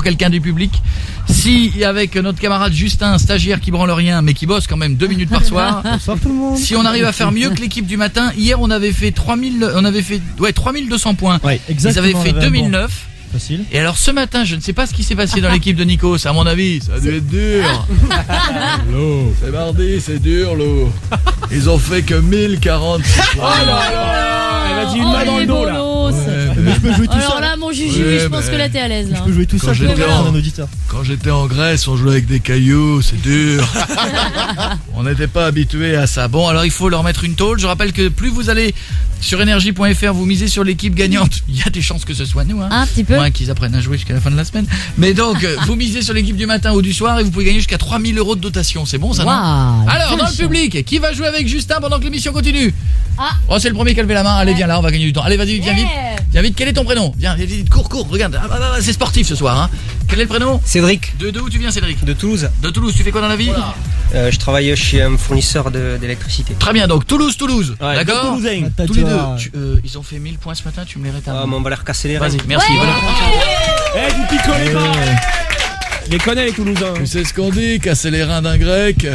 pour quelqu'un du public. Si, avec notre camarade Justin, stagiaire qui branle rien, mais qui bosse quand même 2 minutes par soir. Bonsoir tout le monde. Si on arrive à faire mieux que l'équipe du matin, hier on avait fait 3200 points. Ouais, Ils exactement. avaient fait 2009. Facile. Et alors ce matin, je ne sais pas ce qui s'est passé dans l'équipe de Nikos, à mon avis, ça a dû être dur. L'eau, c'est mardi, c'est dur l'eau. Ils ont fait que 1040. Oh là là, elle m'a dit une main dans le dos là. Mais je peux jouer tout Alors seul. là, mon Juju, Ouais, je pense mais- que là t'es à l'aise. Je Là. peux jouer tout Quand seul. j'étais comme un auditeur. Quand j'étais en Grèce, on jouait avec des cailloux, c'est dur. On n'était pas habitué à ça. Bon, alors il faut leur mettre une tôle. Je rappelle que plus vous allez sur énergie.fr, vous misez sur l'équipe gagnante. Il y a des chances que ce soit nous, hein. Un petit peu. Moins qu'ils apprennent à jouer jusqu'à la fin de la semaine. Mais donc, vous misez sur l'équipe du matin ou du soir et vous pouvez gagner jusqu'à 3000 € de dotation. C'est bon ça, non? Waouh. Alors, dans le vache. public, qui va jouer avec Justin pendant que l'émission continue? Ah. Oh, c'est le premier qui a levé la main. Allez, viens là, on va gagner du temps. Allez, vas-y, viens vite. Yeah. Viens vite, quel est ton prénom? Viens, vite, cours, regarde. C'est sportif ce soir, hein. Quel est le prénom? Cédric, De où tu viens, Cédric? de Toulouse. De Toulouse, tu fais quoi dans la vie? Je travaille chez un fournisseur d'électricité. Très bien, donc Toulouse. Ouais, D'accord? Toulousain. Tous les deux. Ils ont fait 1000 points ce matin, tu me les rétables. Ah, mais on va leur casser les reins. Vas-y, merci. Voilà. Eh, vous picolez pas. Je les connais les Toulousains. Tu sais ce qu'on dit, casser les reins d'un grec.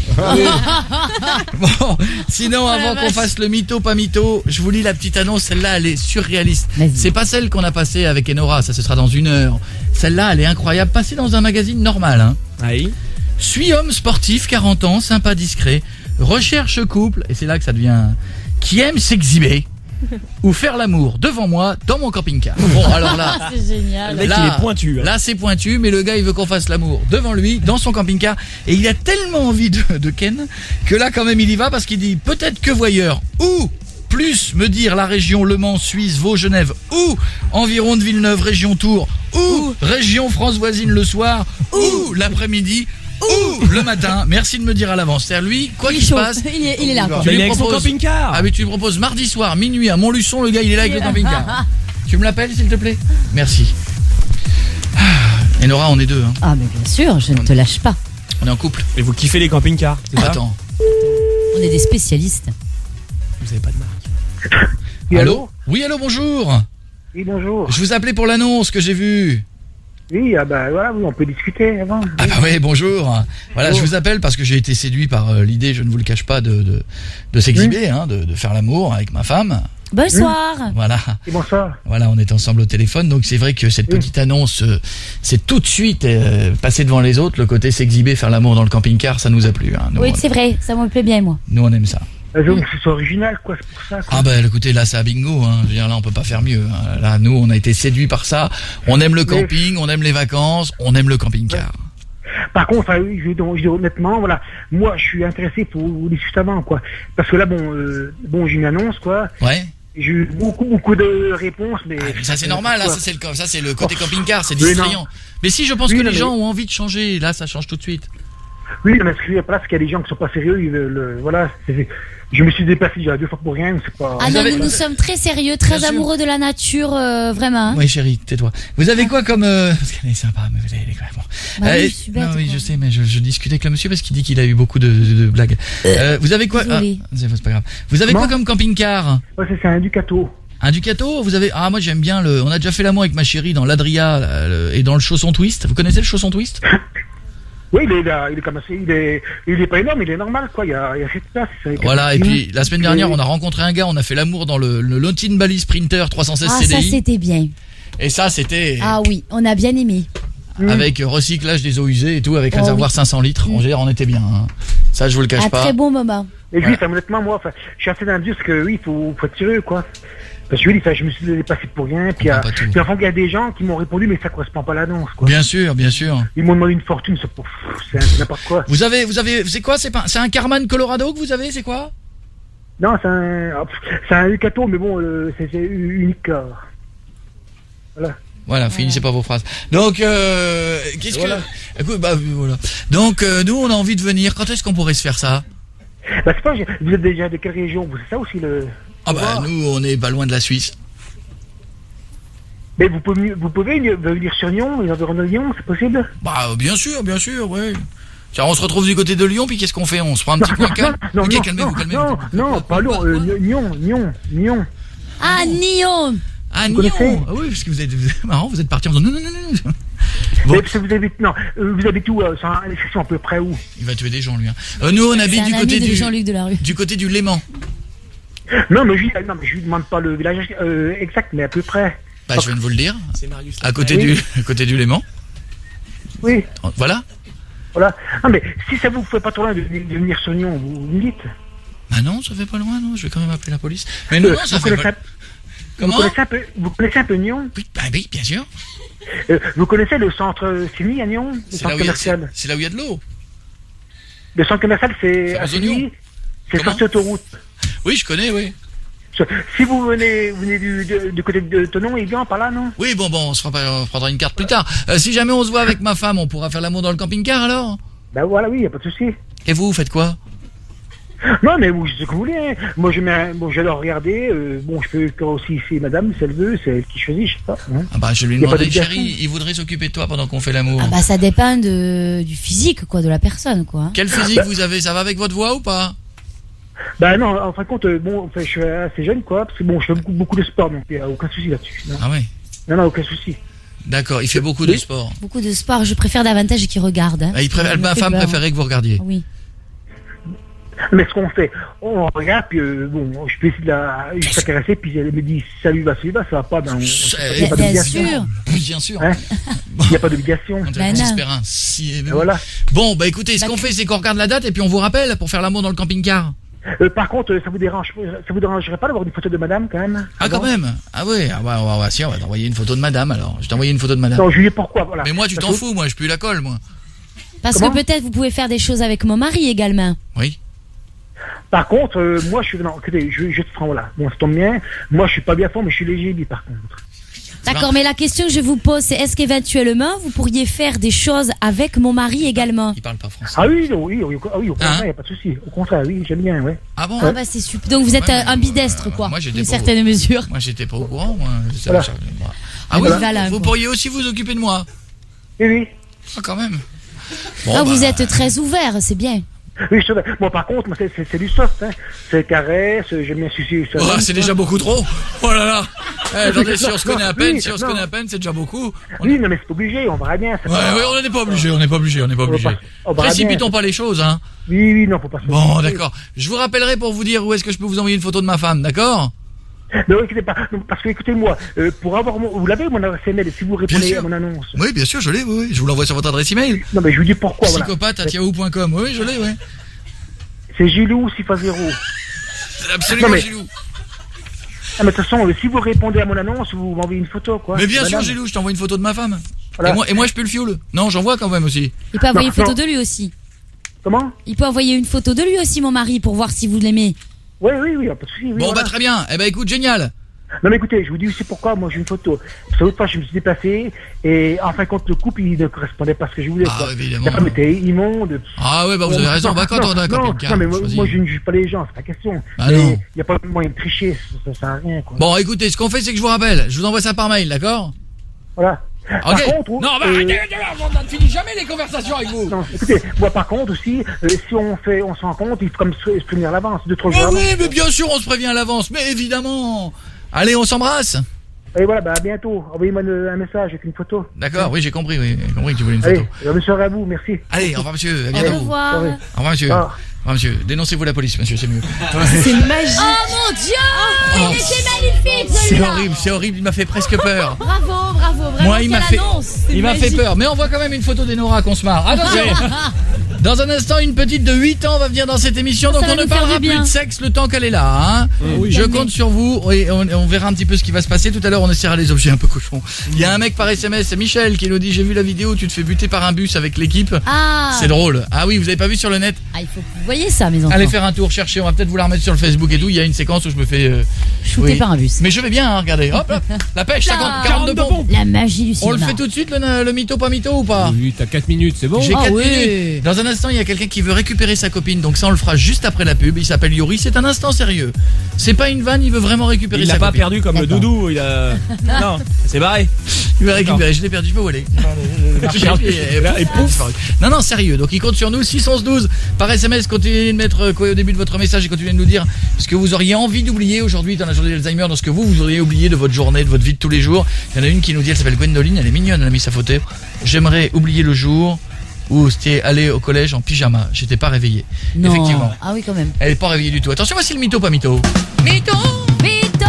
Bon, sinon avant qu'on fasse le mytho pas mytho, je vous lis la petite annonce, celle-là elle est surréaliste. Vas-y. C'est pas celle qu'on a passée avec Enora, ça ce sera dans 1 heure. Celle-là elle est incroyable, passée dans un magazine normal, hein. Aïe. Suis homme sportif, 40 ans, sympa, discret, recherche couple, et c'est là que ça devient, qui aime s'exhiber ou faire l'amour devant moi dans mon camping-car. Bon alors là, Ah, c'est génial. Le mec, il est pointu, hein. Là c'est pointu, mais le gars il veut qu'on fasse l'amour devant lui, dans son camping-car, et il a tellement envie de Ken, que là quand même il y va, parce qu'il dit peut-être que voyeur, ou plus me dire la région Le Mans, Suisse, Vaud, Genève, ou environ de Villeneuve, région Tours, ou région France voisine le soir, ou l'après-midi, ou le matin. Merci de me dire à l'avance. C'est-à-dire lui, quoi Il est qu'il se chaud. passe, Il est là. Quoi. Tu Mais lui il est avec son proposes- camping-car. ah mais tu me proposes mardi soir, minuit à Montluçon, le gars il est là avec le camping-car. Tu me l'appelles s'il te plaît? Merci. Et Nora, on est deux, hein. Ah mais bien sûr, je ne te lâche pas. On est en couple. Et vous kiffez les camping-cars, c'est ça? Attends. On est des spécialistes. Vous avez pas de marque. Oui, Allô? Oui, allô, bonjour. Oui, bonjour. Je vous appelais pour l'annonce que j'ai vue. Oui, ah bah voilà, oui, on peut discuter avant. Ah bah oui, bonjour. Voilà, je vous appelle parce que j'ai été séduit par l'idée, je ne vous le cache pas, de s'exhiber, hein, de faire l'amour avec ma femme. Bonsoir. Voilà. Et bonsoir. Voilà, on est ensemble au téléphone, donc c'est vrai que cette petite annonce, c'est tout de suite passé devant les autres, le côté s'exhiber, faire l'amour dans le camping-car, ça nous a plu. Hein. Nous, Oui, c'est vrai, ça me plaît bien moi. nous, on aime ça. Je veux que ce soit original, quoi, c'est pour ça. Quoi. Ah bah écoutez, là c'est à bingo, hein. Je veux dire, là on peut pas faire mieux, hein. Là nous on a été séduits par ça, on aime le camping, on aime les vacances, on aime le camping-car. Par contre, oui, je dis honnêtement, voilà, moi, je suis intéressé pour vous discuter avant, quoi. Parce que là, bon, j'ai une annonce, quoi. Ouais. J'ai eu beaucoup de réponses, mais... Ah, mais ça c'est normal, là, quoi. ça c'est le côté camping-car, c'est Oui, distrayant. non. Mais si je pense Oui, que non, les mais- gens ont envie de changer, là ça change tout de suite. Oui, mais ce que je veux dire par là, c'est qu'il y a des gens qui sont pas sérieux, ils veulent, voilà, je me suis déplacé déjà 2 fois pour rien, c'est pas... Ah non, avez- nous sommes très sérieux, Bien très sûr. amoureux de la nature, vraiment. hein. Oui chérie, tais-toi. Vous avez quoi comme... Parce qu'elle est sympa, mais vous avez les bon. Bah oui, je suis bête, non, oui, quoi. je sais, mais je discutais avec le monsieur parce qu'il dit qu'il a eu beaucoup de blagues. Vous avez quoi Désolée. c'est pas grave. Vous avez quoi Comment comme camping-car? Ouais, c'est un Ducato. Un Ducato, vous avez... Ah, moi j'aime bien le... On a déjà fait l'amour avec ma chérie dans l'Adria et dans le chausson twist. Vous connaissez le chausson twist? Oui, il est comme ça, il est pas énorme, il est normal, quoi, il y a 7 places. Voilà, et puis la semaine dernière, on a rencontré un gars, on a fait l'amour dans le Lotin Bali Sprinter 316 Ah, ça CDI. c'était bien. Et ça, c'était Ah oui, on a bien aimé. avec recyclage des eaux usées et tout, avec Oh réservoir oui. 500 litres. On était bien, hein. Ça, je vous le cache Un pas. très bon moment. Et lui, honnêtement, moi, je suis assez d'indice que oui, il faut être sérieux, quoi. Parce que je me suis dépassé pour rien, puis comprend pas tout. puis enfin, il y a des gens qui m'ont répondu, mais ça correspond pas à l'annonce, quoi. Bien sûr, bien sûr. Ils m'ont demandé une fortune, c'est n'importe quoi. Vous avez, c'est quoi? C'est un Carman Colorado que vous avez? C'est quoi? Non, c'est un Ducato, mais bon, c'est unique. Voilà. Voilà, finissez pas vos phrases. Donc, qu'est-ce Voilà. que... Écoute, bah, voilà. Donc, nous, on a envie de venir. Quand est-ce qu'on pourrait se faire ça? Bah, c'est pas, vous êtes déjà de quelle région? Vous, c'est ça aussi le... Ah bah, nous, on est pas loin de la Suisse. Mais vous pouvez venir sur Lyon, les environs de Lyon, c'est possible? Bah, bien sûr, ouais. Tiens, on se retrouve du côté de Lyon, puis qu'est-ce qu'on fait? On se prend un petit point calme? Ok, calmez-vous. Non, pas Lyon. Ah, Nyon. Ah, Vous Nyon. connaissez Ah oui, parce que vous êtes marrant, vous êtes parti en disant non. Bon. Mais parce que vous habitez où sans indiscrétion à peu près où? Il va tuer des gens, lui. Hein. Nous, on habite C'est du un côté ami de du Jean-Luc Delarue. du côté du Léman. Non, mais je lui demande pas le village exact, mais à peu près. Bah, je viens de vous le dire. C'est Marius. À côté du Léman. Oui, Voilà. voilà. Non, mais si ça vous fait pas trop loin de venir Sognon, vous me dites. Ah non, ça fait pas loin, non. Je vais quand même appeler la police. Mais non, ça fait pas. Comment? Vous connaissez un peu Nyon? Oui, bah oui, bien sûr. Vous connaissez le centre Simi à Nyon? Le C'est centre là où il y a- commercial. c'est là où il y a de l'eau. Le centre commercial, c'est C'est à aux oignons. Simi. C'est Comment? sorti autoroute. Oui, je connais, oui. Si vous venez du côté de Tonon, il vient par là, non? Oui, bon, on prendra une carte plus tard. Si jamais on se voit avec ma femme, on pourra faire l'amour dans le camping-car alors? Ben voilà, oui, y a pas de souci. Et vous faites quoi? Non, mais vous, c'est ce que vous voulez. Hein. Moi, j'adore regarder. Je peux aussi, si madame, si elle veut, c'est elle qui choisit, je sais pas. Hein. Ah bah, je lui Y a pas demanderai, d'obligation. chérie, il voudrait s'occuper de toi pendant qu'on fait l'amour. Ah bah ça dépend du physique, quoi, de la personne, quoi. Quel physique vous avez? Ça va avec votre voix ou pas? Ben non, en fin de compte, je suis assez jeune, quoi, parce que je fais beaucoup de sport, donc il n'y a aucun souci là-dessus. Non. Ah ouais. Non, aucun souci. D'accord, il fait beaucoup de sport. Beaucoup de sport, je préfère davantage qu'il regarde. Hein. Ah, Ça me ma fait femme peur. préférait que vous regardiez. Oui. Mais ce qu'on fait, on regarde, puis je peux essayer de la caresser, puis elle me dit, ça lui va, ça va pas, ben, il n'y a pas Bien d'obligation. sûr. Bien sûr. Hein. Il n'y a pas d'obligation. On dirait Ben qu'on non. espère un. Si, Et voilà. Bon, bah écoutez, ce Bah, qu'on fait, c'est qu'on regarde la date et puis on vous rappelle pour faire l'amour dans le camping-car. Par contre, ça vous dérangerait pas d'avoir une photo de madame, quand même? Ah, quand même. Ah ouais, si, on va t'envoyer une photo de madame alors. Je t'ai envoyé une photo de madame. Non, je lui dis pourquoi, voilà. Mais moi, tu Parce t'en que- fous, moi, je pue la colle, moi. Parce Comment que peut-être vous pouvez faire des choses avec mon mari également. Oui. Par contre, moi, non, écoutez, je te prends, voilà. Bon, ça tombe bien. Moi, je suis pas bien fort, mais je suis léger, lui, par contre. D'accord, mais la question que je vous pose, c'est est-ce qu'éventuellement vous pourriez faire des choses avec mon mari également? Il parle pas français. Ah oui, au contraire, Hein il n'y a pas de souci. Au contraire, oui, j'aime bien, ouais. Ah bon? Ah bah c'est super. Donc vous êtes Ouais, ambidestre, quoi, moi, j'étais d'une pas au- certaine mesure. Moi, j'étais pas au courant, moi. Voilà. Ah oui, Voilà. vous pourriez aussi vous occuper de moi. Oui, oui. Ah, quand même. Bon, Ah, vous bah, êtes très ouvert, c'est bien. Oui, je sais. Bon, par contre, moi, c'est du soft, hein. C'est caresse, j'aime bien sucer. Oh, c'est déjà beaucoup trop. Oh là là. Attendez, si on se Non, connaît à peine, oui, si on se non. connaît à peine, c'est déjà beaucoup. Oui, non, mais c'est obligé, on verra bien. c'est Ouais, pas- ouais, on n'est pas obligé, on n'est pas obligé. on verra Précipitons bien. pas les choses, hein. Oui, non, faut pas se Bon, d'accord. Je vous rappellerai pour vous dire où est-ce que je peux vous envoyer une photo de ma femme, d'accord? Mais écoutez pas, non, parce que écoutez-moi, pour avoir vous l'avez mon adresse email, si vous répondez sûr. à mon annonce. Oui, bien sûr, je l'ai, oui. Je vous l'envoie sur votre adresse email. Non, mais je vous dis pourquoi, voilà. Psychopathe@yahoo.com. Oui, je l'ai, oui. C'est Gilou 6x0. C'est absolument Non, mais- Gilou. Ah, mais de toute façon, si vous répondez à mon annonce, vous m'envoyez une photo, quoi. Mais bien sûr, Madame. Gilou, je t'envoie une photo de ma femme. Voilà. Et moi, je peux le fioul. Non, j'en vois quand même aussi. Il peut envoyer une Non, photo non. de lui aussi. Comment? Il peut envoyer une photo de lui aussi, mon mari, pour voir si vous l'aimez. Oui, pas de souci. Oui, Bon, voilà. bah très bien. Eh ben écoute, génial. Non, mais écoutez, je vous dis aussi pourquoi, moi j'ai une photo. Parce que l'autre fois, je me suis déplacé, et en fin de compte, le couple, il ne correspondait pas à ce que je voulais. Ah, quoi. évidemment. La femme était immonde. Ah ouais, bah vous avez raison. Bah quand on a un non, camping-car, non, mais moi, choisis. moi, je ne juge pas les gens, c'est pas question. Ah, mais non. il n'y a pas de moyen de tricher, ça sert à rien, quoi. Bon, écoutez, ce qu'on fait, c'est que je vous rappelle. Je vous envoie ça par mail, d'accord? Voilà. Ok. Par contre, Non, bah arrêtez, on ne finit jamais les conversations avec vous. non, écoutez, moi par contre aussi, si on se rend compte, il faut comme se prévenir à l'avance, 2-3 jours Mais avant. oui, mais bien sûr, on se prévient à l'avance. Mais évidemment. Allez, on s'embrasse. Et voilà, bah à bientôt. Envoyez-moi un message avec une photo. D'accord, oui, j'ai compris, oui. J'ai compris que tu voulais une Allez, photo. bonne soirée à vous, merci. Allez, au revoir, monsieur. À Au bientôt. revoir. Soirée. Au revoir, monsieur. Ah. Au revoir, monsieur. Dénoncez-vous la police, monsieur, c'est mieux. C'est magique. Oh mon Dieu, Oh, il était magnifique C'est celui-là. horrible, c'est horrible. Il m'a fait presque peur. Bravo, vraiment. Moi, il m'a quelle fait, annonce. C'est il m'a fait magique. peur. Mais on voit quand même une photo d'Enora qu'on se marre. Attention. Dans un instant, une petite de 8 ans va venir dans cette émission, Ça donc va on ne nous faire parlera du plus bien. de sexe le temps qu'elle est là. Hein. Oui. Je Calmez. compte sur vous et on verra un petit peu ce qui va se passer. Tout à l'heure, on essaiera les objets un peu cochons. Il y a un mec par SMS, c'est Michel, qui nous dit: j'ai vu la vidéo où tu te fais buter par un bus avec l'équipe. Ah, C'est drôle. Ah oui, vous avez pas vu sur le net? il faut que vous voyez ça, mes enfants. Allez faire un tour, chercher. On va peut-être vous la remettre sur le Facebook et tout. Il y a une séquence où je me fais Shooté oui. par un bus. Mais je vais bien, hein, regardez. Hop là, la pêche, 42 pompes. La magie du On cinéma. le fait tout de suite, le mytho pas mytho ou pas? Oui, t'as 4 minutes, c'est bon. J'ai Ah 4 oui. minutes. Dans un instant. instant, il y a quelqu'un qui veut récupérer sa copine, donc ça on le fera juste après la pub. Il s'appelle Yuri, c'est un instant sérieux. C'est pas une vanne, il veut vraiment récupérer Il sa l'a pas copine. perdu comme le doudou, il a... Non, c'est barré. Il va récupérer, je l'ai perdu, je peux où aller. Et pouf. Non, sérieux. Donc il compte sur nous, 611-12 par SMS. Continuez de mettre quoi au début de votre message et continuez de nous dire ce que vous auriez envie d'oublier aujourd'hui dans la journée d'Alzheimer, dans ce que vous auriez oublié de votre journée, de votre vie de tous les jours. Il y en a une qui nous dit, elle s'appelle Gwendoline, elle est mignonne, elle a mis sa photo. J'aimerais oublier le jour où c'était aller au collège en pyjama. J'étais pas réveillé. Non. Effectivement. Ah oui, quand même. Elle est pas réveillée du tout. Attention, voici le mytho, pas mytho. Mytho. Mytho.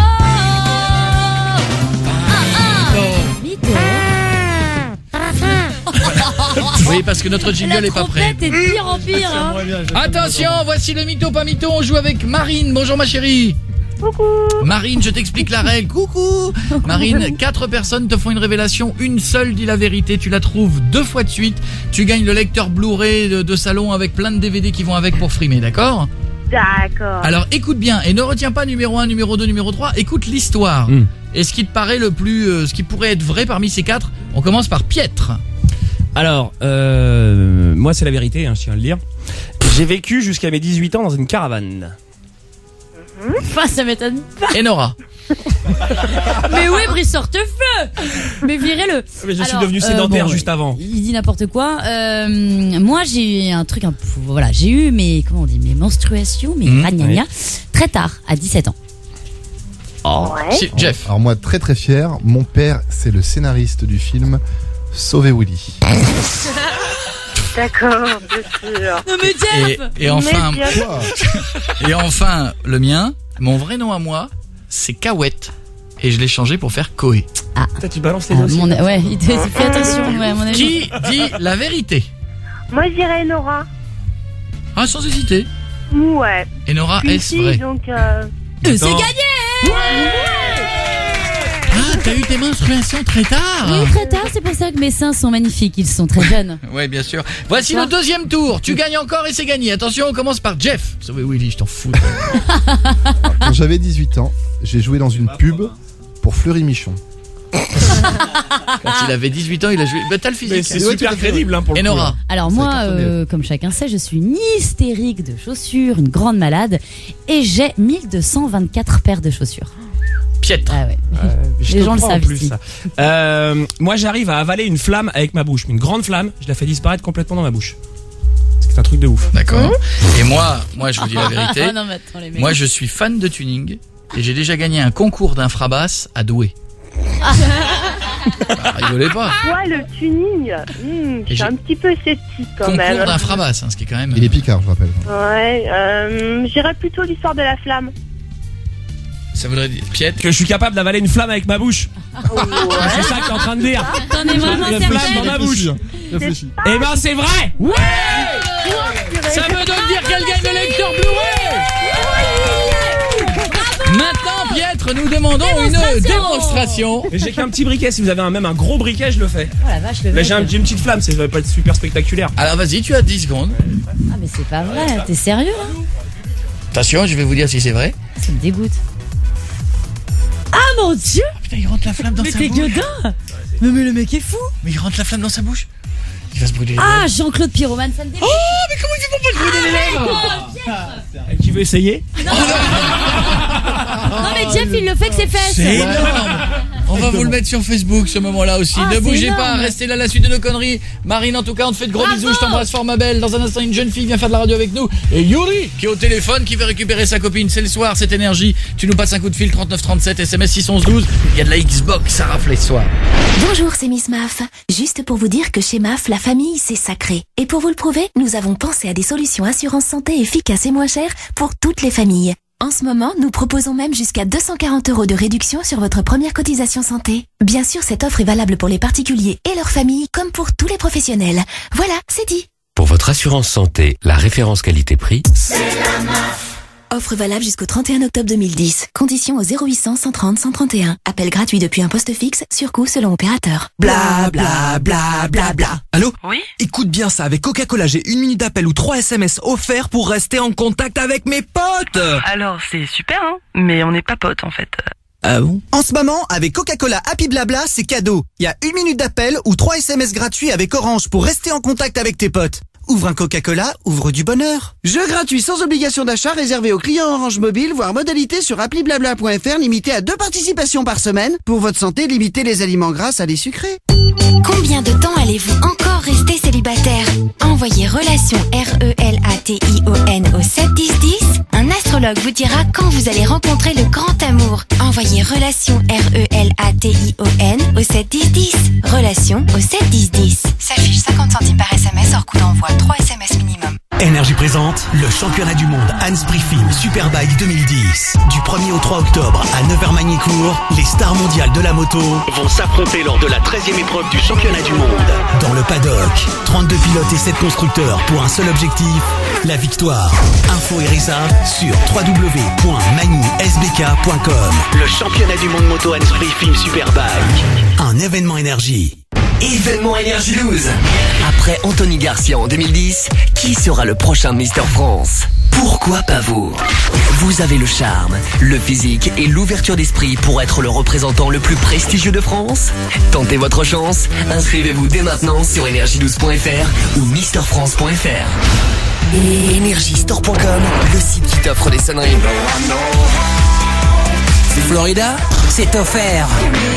Mytho. Oui, parce que notre jingle La est pas prêt. trompette est de pire en pire. Hein. Attention, voici le mytho, pas mytho. On joue avec Marine. Bonjour ma chérie. Coucou. Marine, je t'explique la règle. Coucou. Marine, 4 personnes te font une révélation. Une seule dit la vérité. Tu la trouves 2 fois de suite. Tu gagnes le lecteur Blu-ray de salon avec plein de DVD qui vont avec pour frimer, d'accord ? D'accord. Alors écoute bien et ne retiens pas numéro 1, numéro 2, numéro 3. Écoute l'histoire. Et ce qui te paraît le plus... ce qui pourrait être vrai parmi ces 4. On commence par Pietre. Alors, moi c'est la vérité, je tiens à le dire. J'ai vécu jusqu'à mes 18 ans dans une caravane. Enfin, ça m'étonne pas. Et Nora. Mais oui, Brice Hortefeux. Mais virez-le. Mais je suis devenu sédentaire juste avant. Il dit n'importe quoi. Moi, j'ai eu un truc un peu... Voilà, j'ai eu mes menstruations, mes ragnagnas, très tard, à 17 ans. Oh, si, Jeff. Alors moi, très très fier, mon père, c'est le scénariste du film Sauver Willy. D'accord, bien sûr. Non mais Jeff. Et enfin... Mais bien- Et enfin, le mien, mon vrai nom à moi, c'est Kawet. Et je l'ai changé pour faire Koé. Toi, tu balances les dossiers. Ouais, fais attention, ouais, à mon avis. Qui dit la vérité? Moi, je dirais Nora. Ah, sans hésiter. Ouais. Et Nora, Puis est-ce si, vrai? donc, C'est gagné. Ah, t'as eu tes menstruations très tard. Oui, très tard, c'est pour ça que mes seins sont magnifiques, ils sont très jeunes. Ouais, bien sûr. Voici le deuxième tour. Tu gagnes encore et c'est gagné. Attention, on commence par Jeff. Sauver Willy, je t'en fous. Quand j'avais 18 ans, j'ai joué dans une pub pour Fleury Michon. Quand il avait 18 ans, il a joué. Bah, t'as le Mais physique. c'est super crédible pour le Et coup. Nora. Alors moi, comme chacun sait, je suis une hystérique de chaussures, une grande malade, et j'ai 1224 paires de chaussures. Piètre. Ah ouais. Je Les te gens le crois en savent plus, ici. ça. Moi, j'arrive à avaler une flamme avec ma bouche, une grande flamme. Je la fais disparaître complètement dans ma bouche. C'est un truc de ouf. D'accord. Et moi, je vous dis la vérité. Ah non, mais attends, les mecs. Moi, je suis fan de tuning et j'ai déjà gagné un concours d'infrabasse à Douai. Rigolez pas. ouais, le tuning, je j'ai- suis un petit peu sceptique quand Concours même. d'infrabasse, ce qui est quand même. Il est picard, je rappelle. Ouais, j'irais plutôt l'histoire de la flamme. Ça voudrait dire Piètre. Que je suis capable d'avaler une flamme avec ma bouche. C'est ça que t'es en train de dire. T'en es vraiment Une flamme dans certaine? ma bouche. Réfléchis. Eh ben, c'est vrai. Ouais. Ça veut donc dire qu'elle gagne le lecteur Blu-ray. Maintenant, Piètre, nous demandons une démonstration. Mais j'ai qu'un petit briquet. Si vous avez même un gros briquet, je le fais. Oh la vache, le Là, mec. j'ai une petite flamme. Ça va pas être super spectaculaire. Alors vas-y, tu as 10 secondes. Ah mais c'est pas vrai, t'es sérieux là? Attention, je vais vous dire si c'est vrai. Ça me dégoûte. Ah mon dieu! Putain, il rentre la flamme dans Mais sa t'es bouche. gueudin! Mais le mec est fou! Mais il rentre la flamme dans sa bouche. Il va se brûler les Ah, lèvres. Jean-Claude Pyromane, ça me dégoûte! Oh, mais comment il fait pour pas se brûler les lèvres? Qui veut essayer? Non mais Jeff, il le fait que ses fesses! C'est énorme. On va vous le mettre sur Facebook ce moment-là aussi. Ah, Ne c'est bougez énorme. pas, restez là la suite de nos conneries. Marine, en tout cas, on te fait de gros Bravo. bisous. Je t'embrasse fort, ma belle. Dans un instant, une jeune fille vient faire de la radio avec nous. Et Yuri, qui est au téléphone, qui veut récupérer sa copine. C'est le soir, cette énergie. Tu nous passes un coup de fil 3937, SMS 61112. Il y a de la Xbox à rafler ce soir. Bonjour, c'est Miss Maf. Juste pour vous dire que chez Maf, la famille, c'est sacré. Et pour vous le prouver, nous avons pensé à des solutions assurance santé efficaces et moins chères pour toutes les familles. En ce moment, nous proposons même jusqu'à 240 € de réduction sur votre première cotisation santé. Bien sûr, cette offre est valable pour les particuliers et leurs familles, comme pour tous les professionnels. Voilà, c'est dit. Pour votre assurance santé, la référence qualité-prix, Offre valable jusqu'au 31 octobre 2010. Conditions au 0800 130 131. Appel gratuit depuis un poste fixe, sur coût selon opérateur. Bla bla bla bla bla. Allô? Oui? Écoute bien ça, avec Coca-Cola, j'ai 1 minute d'appel ou 3 SMS offerts pour rester en contact avec mes potes. Alors, c'est super, hein? Mais on n'est pas potes, en fait. Ah bon? En ce moment, avec Coca-Cola Happy Blabla, c'est cadeau. Il y a 1 minute d'appel ou 3 SMS gratuits avec Orange pour rester en contact avec tes potes. Ouvre un Coca-Cola, ouvre du bonheur. Jeu gratuit sans obligation d'achat réservé aux clients Orange Mobile, voire modalité sur appli-blabla.fr, limité à 2 participations par semaine. Pour votre santé, limitez les aliments gras à les sucrés. Combien de temps allez-vous encore rester célibataire? Envoyez relation RELATION au 7 10 10. Un astrologue vous dira quand vous allez rencontrer le grand amour. Envoyez relation RELATION au 7 10 10. Relation au 7 10 10. S'affiche 50 centimes par SMS hors coût d'envoi. 3 SMS minimum. Énergie présente le championnat du monde Hansbry Film Superbike 2010. Du 1er au 3 octobre à Nevers-Magny-Cours, les stars mondiales de la moto vont s'affronter lors de la 13e épreuve du championnat du monde. Dans le paddock, 32 pilotes et 7 constructeurs pour un seul objectif, la victoire. Info et réserve sur www.magny-sbk.com. Le championnat du monde moto Hansbry Film Superbike. Un événement énergie. Événement Énergie 12. Après Anthony Garcia en 2010, qui sera le prochain Mister France? Pourquoi pas vous? Vous avez le charme, le physique et l'ouverture d'esprit pour être le représentant le plus prestigieux de France? Tentez votre chance, inscrivez-vous dès maintenant sur energie12.fr ou misterfrance.fr. Energiestore.com, le site qui t'offre des sonneries. Florida, c'est offert.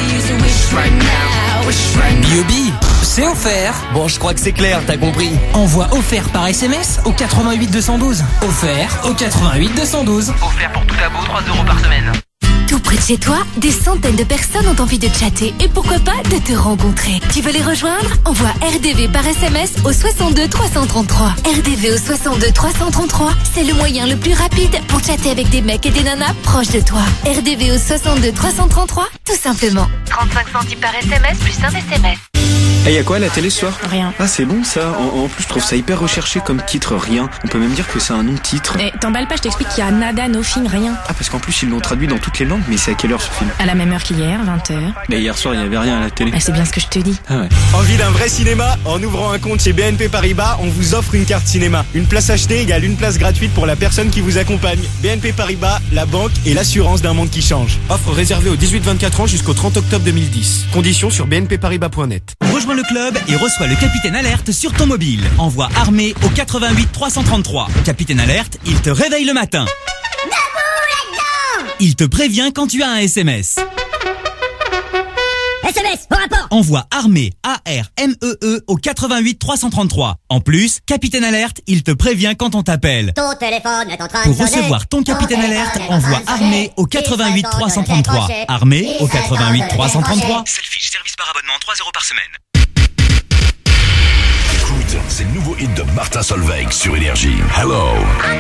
Biobi, c'est offert. Bon, je crois que c'est clair, t'as compris. Envoie offert par SMS au 88 212. Offert au 88 212. Offert pour tout abo, 3 € par semaine. Tout près de chez toi, des centaines de personnes ont envie de chatter et pourquoi pas de te rencontrer. Tu veux les rejoindre? Envoie RDV par SMS au 62 333. RDV au 62 333, c'est le moyen le plus rapide pour chatter avec des mecs et des nanas proches de toi. RDV au 62 333, tout simplement. 35 centimes par SMS plus un SMS. Et y a quoi à la télé ce soir? Rien. Ah, c'est bon ça. En plus, je trouve ça hyper recherché comme titre, rien. On peut même dire que c'est un non-titre. Eh, t'emballes pas, je t'explique qu'il y a nada, nothing, rien. Ah, parce qu'en plus, ils l'ont traduit dans toutes les langues, mais c'est à quelle heure ce film? À la même heure qu'hier, 20h. Mais hier soir, il y avait rien à la télé. Ah, c'est bien ce que je te dis. Ah ouais. Envie d'un vrai cinéma? En ouvrant un compte chez BNP Paribas, on vous offre une carte cinéma. Une place achetée égale une place gratuite pour la personne qui vous accompagne. BNP Paribas, la banque et l'assurance d'un monde qui change. Offre réservée aux 18-24 ans jusqu'au 30 octobre 2010. Conditions sur bnpparibas.net. Rejoins le club et reçois le Capitaine Alerte sur ton mobile. Envoie armée au 88 333. Capitaine Alerte, il te réveille le matin. Il te prévient quand tu as un SMS. SMS, au rapport. Envoie armée, A-R-M-E-E au 88 333. En plus, Capitaine Alerte, il te prévient quand on t'appelle. Ton téléphone est en train Pour de sonner. recevoir ton Capitaine Alerte, envoie armée au 88 333. Armée au 88 333. Selfish, service par abonnement, 3 € par semaine. Écoute, c'est le nouveau hit de Martin Solveig sur Énergie. Hello.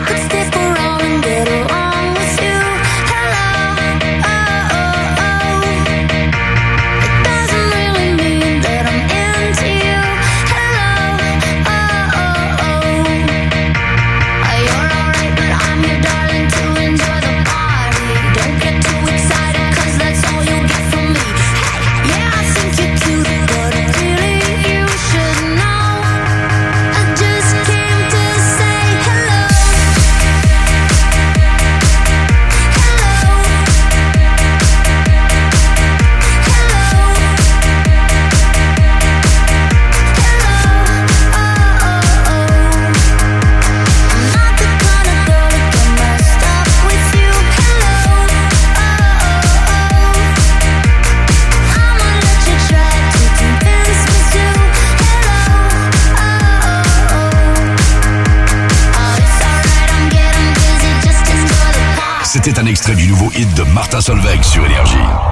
C'était un extrait du nouveau hit de Martin Solveig sur Énergie.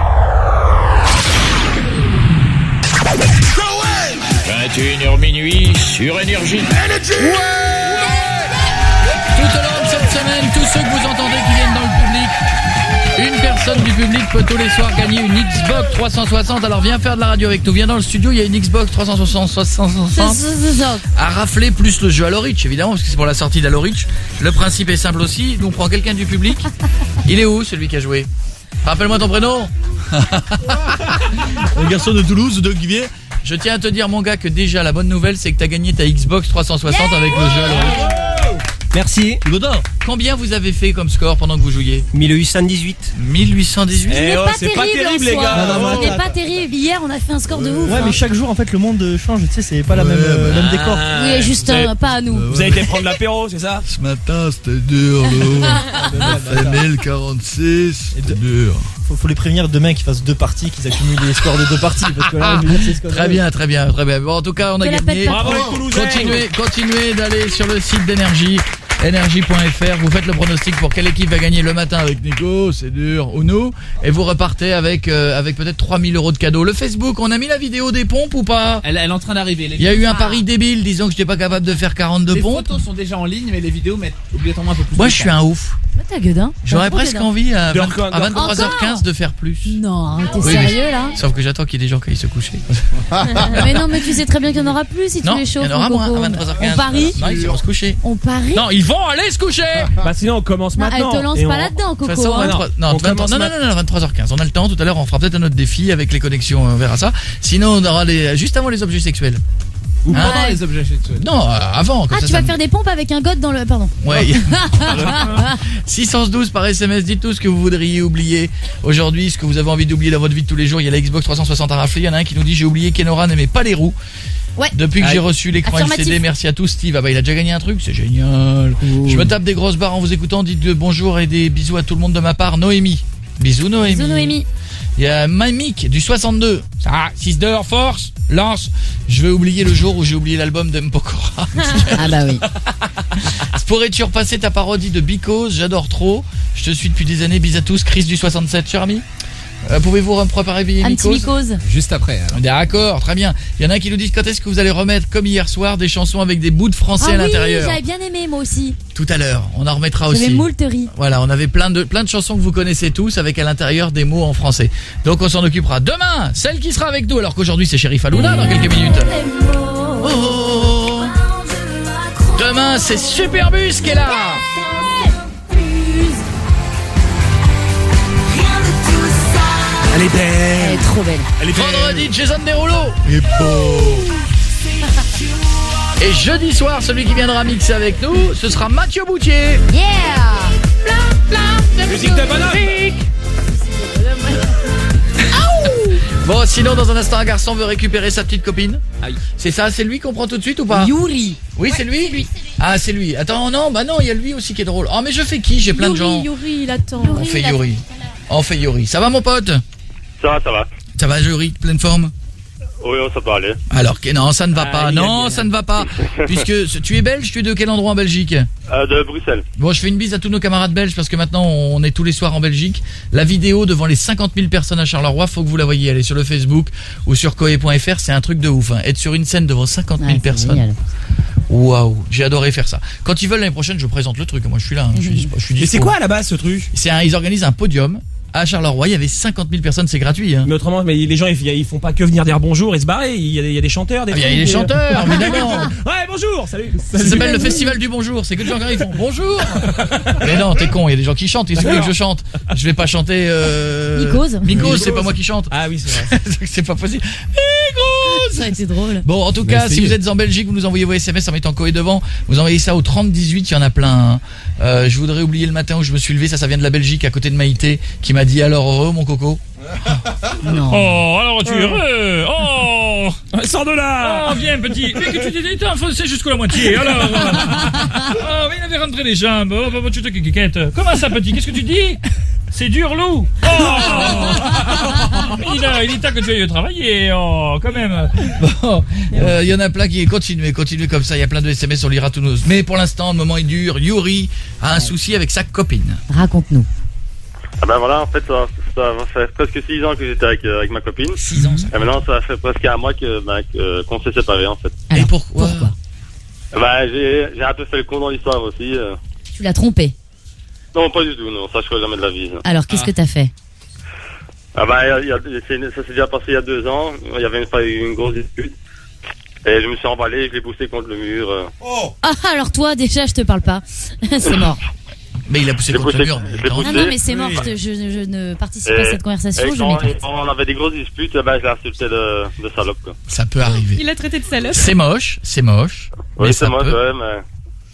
21h minuit sur Énergie. Ouais. Tout au long de cette semaine, tous ceux que vous entendez qui viennent dans le public, une personne du public peut tous les soirs gagner une Xbox 360. Alors viens faire de la radio avec nous, viens dans le studio, il y a une Xbox 360 à rafler, plus le jeu Halo Reach évidemment, parce que c'est pour la sortie d'Halo Reach. Le principe est simple aussi, nous on prend quelqu'un du public. Il est où celui qui a joué? Rappelle-moi ton prénom. Un garçon de Toulouse, de Guivier. Je tiens à te dire mon gars que déjà la bonne nouvelle c'est que t'as gagné ta Xbox 360 avec le jeu Halo Reach. Merci. Combien vous avez fait comme score pendant que vous jouiez? 1818. 1818. C'est pas terrible, les gars. Ce n'est pas terrible. Hier, on a fait un score de ouf. Ouais, mais chaque jour, en fait, le monde change. Tu sais, c'est pas la même décor. Oui, juste pas à nous. Vous avez été prendre l'apéro, c'est ça? Ce matin, c'était dur, l'eau. 1046, c'était dur. Faut les prévenir demain qu'ils fassent 2 parties, qu'ils accumulent les scores de 2 parties. Parce que là, très bien. Bon, en tout cas, on a gagné. Bravo les Toulousains. Continuez d'aller sur le site d'énergie. Énergie.fr, vous faites le pronostic pour quelle équipe va gagner le matin avec Nico, c'est dur, ou nous, et vous repartez avec peut-être 3000 € de cadeaux. Le Facebook, on a mis la vidéo des pompes ou pas? Elle est en train d'arriver. Il y a eu un pari débile disant que j'étais pas capable de faire 42 pompes. Les photos sont déjà en ligne, mais les vidéos mettent obligatoirement un peu plus. Moi, je suis un ouf. T'as gueudin. J'aurais presque envie à 23h15 de faire plus. Non, t'es sérieux là? Sauf que j'attends qu'il y ait des gens qui aillent se coucher. Mais non, mais tu sais très bien qu'il y en aura plus si tu les chauffes. Il y en aura moins à 23h15. On parie? Non, ils vont se coucher. On parie? Non, ils vont aller se coucher. Bah sinon on commence maintenant. Elle te lance pas là-dedans, Coco. Non, 23h15. On a le temps. Tout à l'heure, on fera peut-être un autre défi avec les connexions. On verra ça. Sinon, on aura juste avant les objets sexuels. Ou pendant les objets sexuels. Non, avant. Tu vas faire des pompes avec un god dans le. Pardon. Ouais. 612 par SMS. Dites tout ce que vous voudriez oublier aujourd'hui, ce que vous avez envie d'oublier dans votre vie de tous les jours. Il y a la Xbox 360 à rafler. Il y en a un qui nous dit j'ai oublié qu'Enora n'aimait pas les roues. Ouais. Depuis que j'ai reçu l'écran LCD, merci à tous. Steve, il a déjà gagné un truc, c'est génial. Je me tape des grosses barres en vous écoutant. Dites bonjour et des bisous à tout le monde de ma part. Noémie. Bisous Noémie. Bisous Noémie. Il y a Mamic du 62. Ça, 6 d'heure, force, lance. Je vais oublier le jour où j'ai oublié l'album de Mpokora. Ah bah oui. Pourrais-tu repasser ta parodie de Because? J'adore trop. Je te suis depuis des années. Bis à tous. Chris du 67, cher ami. Pouvez-vous préparer Mycose? Juste après. Alors. D'accord, très bien. Il y en a qui nous disent quand est-ce que vous allez remettre, comme hier soir, des chansons avec des bouts de français à l'intérieur. Oui, j'avais bien aimé moi aussi. Tout à l'heure, on en remettra aussi. J'avais moulterie. Voilà, on avait plein de chansons que vous connaissez tous avec à l'intérieur des mots en français. Donc on s'en occupera demain. Celle qui sera avec nous, alors qu'aujourd'hui c'est Sheriff Alouna dans quelques minutes. Demain c'est Superbus qui est là. Elle est belle. Elle est trop belle. Elle est belle. Vendredi, Jason Derulo. Et beau. Et jeudi soir, celui qui viendra mixer avec nous, ce sera Mathieu Boutier. Yeah. Musique de bonhomme. Bon, sinon, dans un instant, un garçon veut récupérer sa petite copine. C'est ça, c'est lui qu'on prend tout de suite ou pas? Yuri. Oui, c'est lui. Ah, c'est lui. Attends, non, il y a lui aussi qui est drôle. Oh, mais je fais qui? J'ai plein de gens. Yuri, il attend. On fait Yuri. Ça va, mon pote? Ça va. Ça va, Yuri? Pleine forme? Oui, ça peut aller. Alors, non, ça ne va pas. Non, ça ne va pas. Puisque tu es belge, tu es de quel endroit en Belgique? De Bruxelles. Bon, je fais une bise à tous nos camarades belges parce que maintenant on est tous les soirs en Belgique. La vidéo devant les 50 000 personnes à Charleroi, faut que vous la voyiez. Elle est sur le Facebook ou sur koé.fr, c'est un truc de ouf. Hein. Être sur une scène devant 50 000 personnes. Waouh, j'ai adoré faire ça. Quand ils veulent l'année prochaine, je présente le truc. Moi, je suis là. Hein. Je suis Mais c'est quoi à la base ce truc? Ils organisent un podium. À Charleroi, il y avait 50 000 personnes, c'est gratuit. Hein. Mais autrement, les gens ils font pas que venir dire bonjour et se barrer. Il y a des chanteurs, des. Il y a des chanteurs, évidemment. Ouais, bonjour, salut. Ça s'appelle le festival du bonjour. C'est que les gens qui arrivent, ils font bonjour. Mais non, t'es con. Il y a des gens qui chantent. Qu'est-ce que vous voulez que je chante? Je vais pas chanter. Mycose, c'est pas moi qui chante. Ah oui, c'est vrai. C'est pas possible. Ça a été drôle. Bon, en tout cas, si vous êtes en Belgique, vous nous envoyez vos SMS en mettant Koé devant. Vous envoyez ça au 3018. Il y en a plein. Hein. Je voudrais oublier le matin où je me suis levé. Ça vient de la Belgique, à côté de Maïté, qui m'a dit alors heureux, mon coco. Non. Oh, alors tu es heureux. Oh, sors de là. Oh, viens, petit. Mais que tu t'es enfoncé jusqu'à la moitié. Alors. Oh, mais il avait rentré les jambes. Oh, tu te quiquettes. Comment ça, petit? Qu'est-ce que tu dis? C'est dur, loup. Oh. Il est temps que tu ailles travailler. Oh, quand même. Bon, il y en a plein qui continuent comme ça. Il y a plein de SMS, on lira tous nos. Mais pour l'instant, le moment est dur. Yuri a un souci avec sa copine. Raconte-nous. Ah ben voilà, en fait, ça va faire presque 6 ans que j'étais avec ma copine. 6 ans, ça. Et maintenant, ça fait presque un mois qu'on s'est séparés, en fait. Alors, et pourquoi? Bah, j'ai un peu fait le con dans l'histoire aussi. Tu l'as trompé? Non, pas du tout, non, ça je ferai jamais de la vie. Ça. Alors, qu'est-ce que t'as fait? Ah bah, ça s'est déjà passé il y a 2 ans. Il y avait une grosse dispute. Et je me suis emballé, je l'ai poussé contre le mur. Ah, alors toi, déjà, je te parle pas. C'est mort. Mais il a poussé contre le mur. Non, mais c'est mort. Je ne participe pas à cette conversation. Quand on avait des grosses disputes, bah, je l'ai insulté de salope, quoi. Ça peut arriver. Il a traité de salope. C'est moche. Oui, c'est moche, ouais, mais.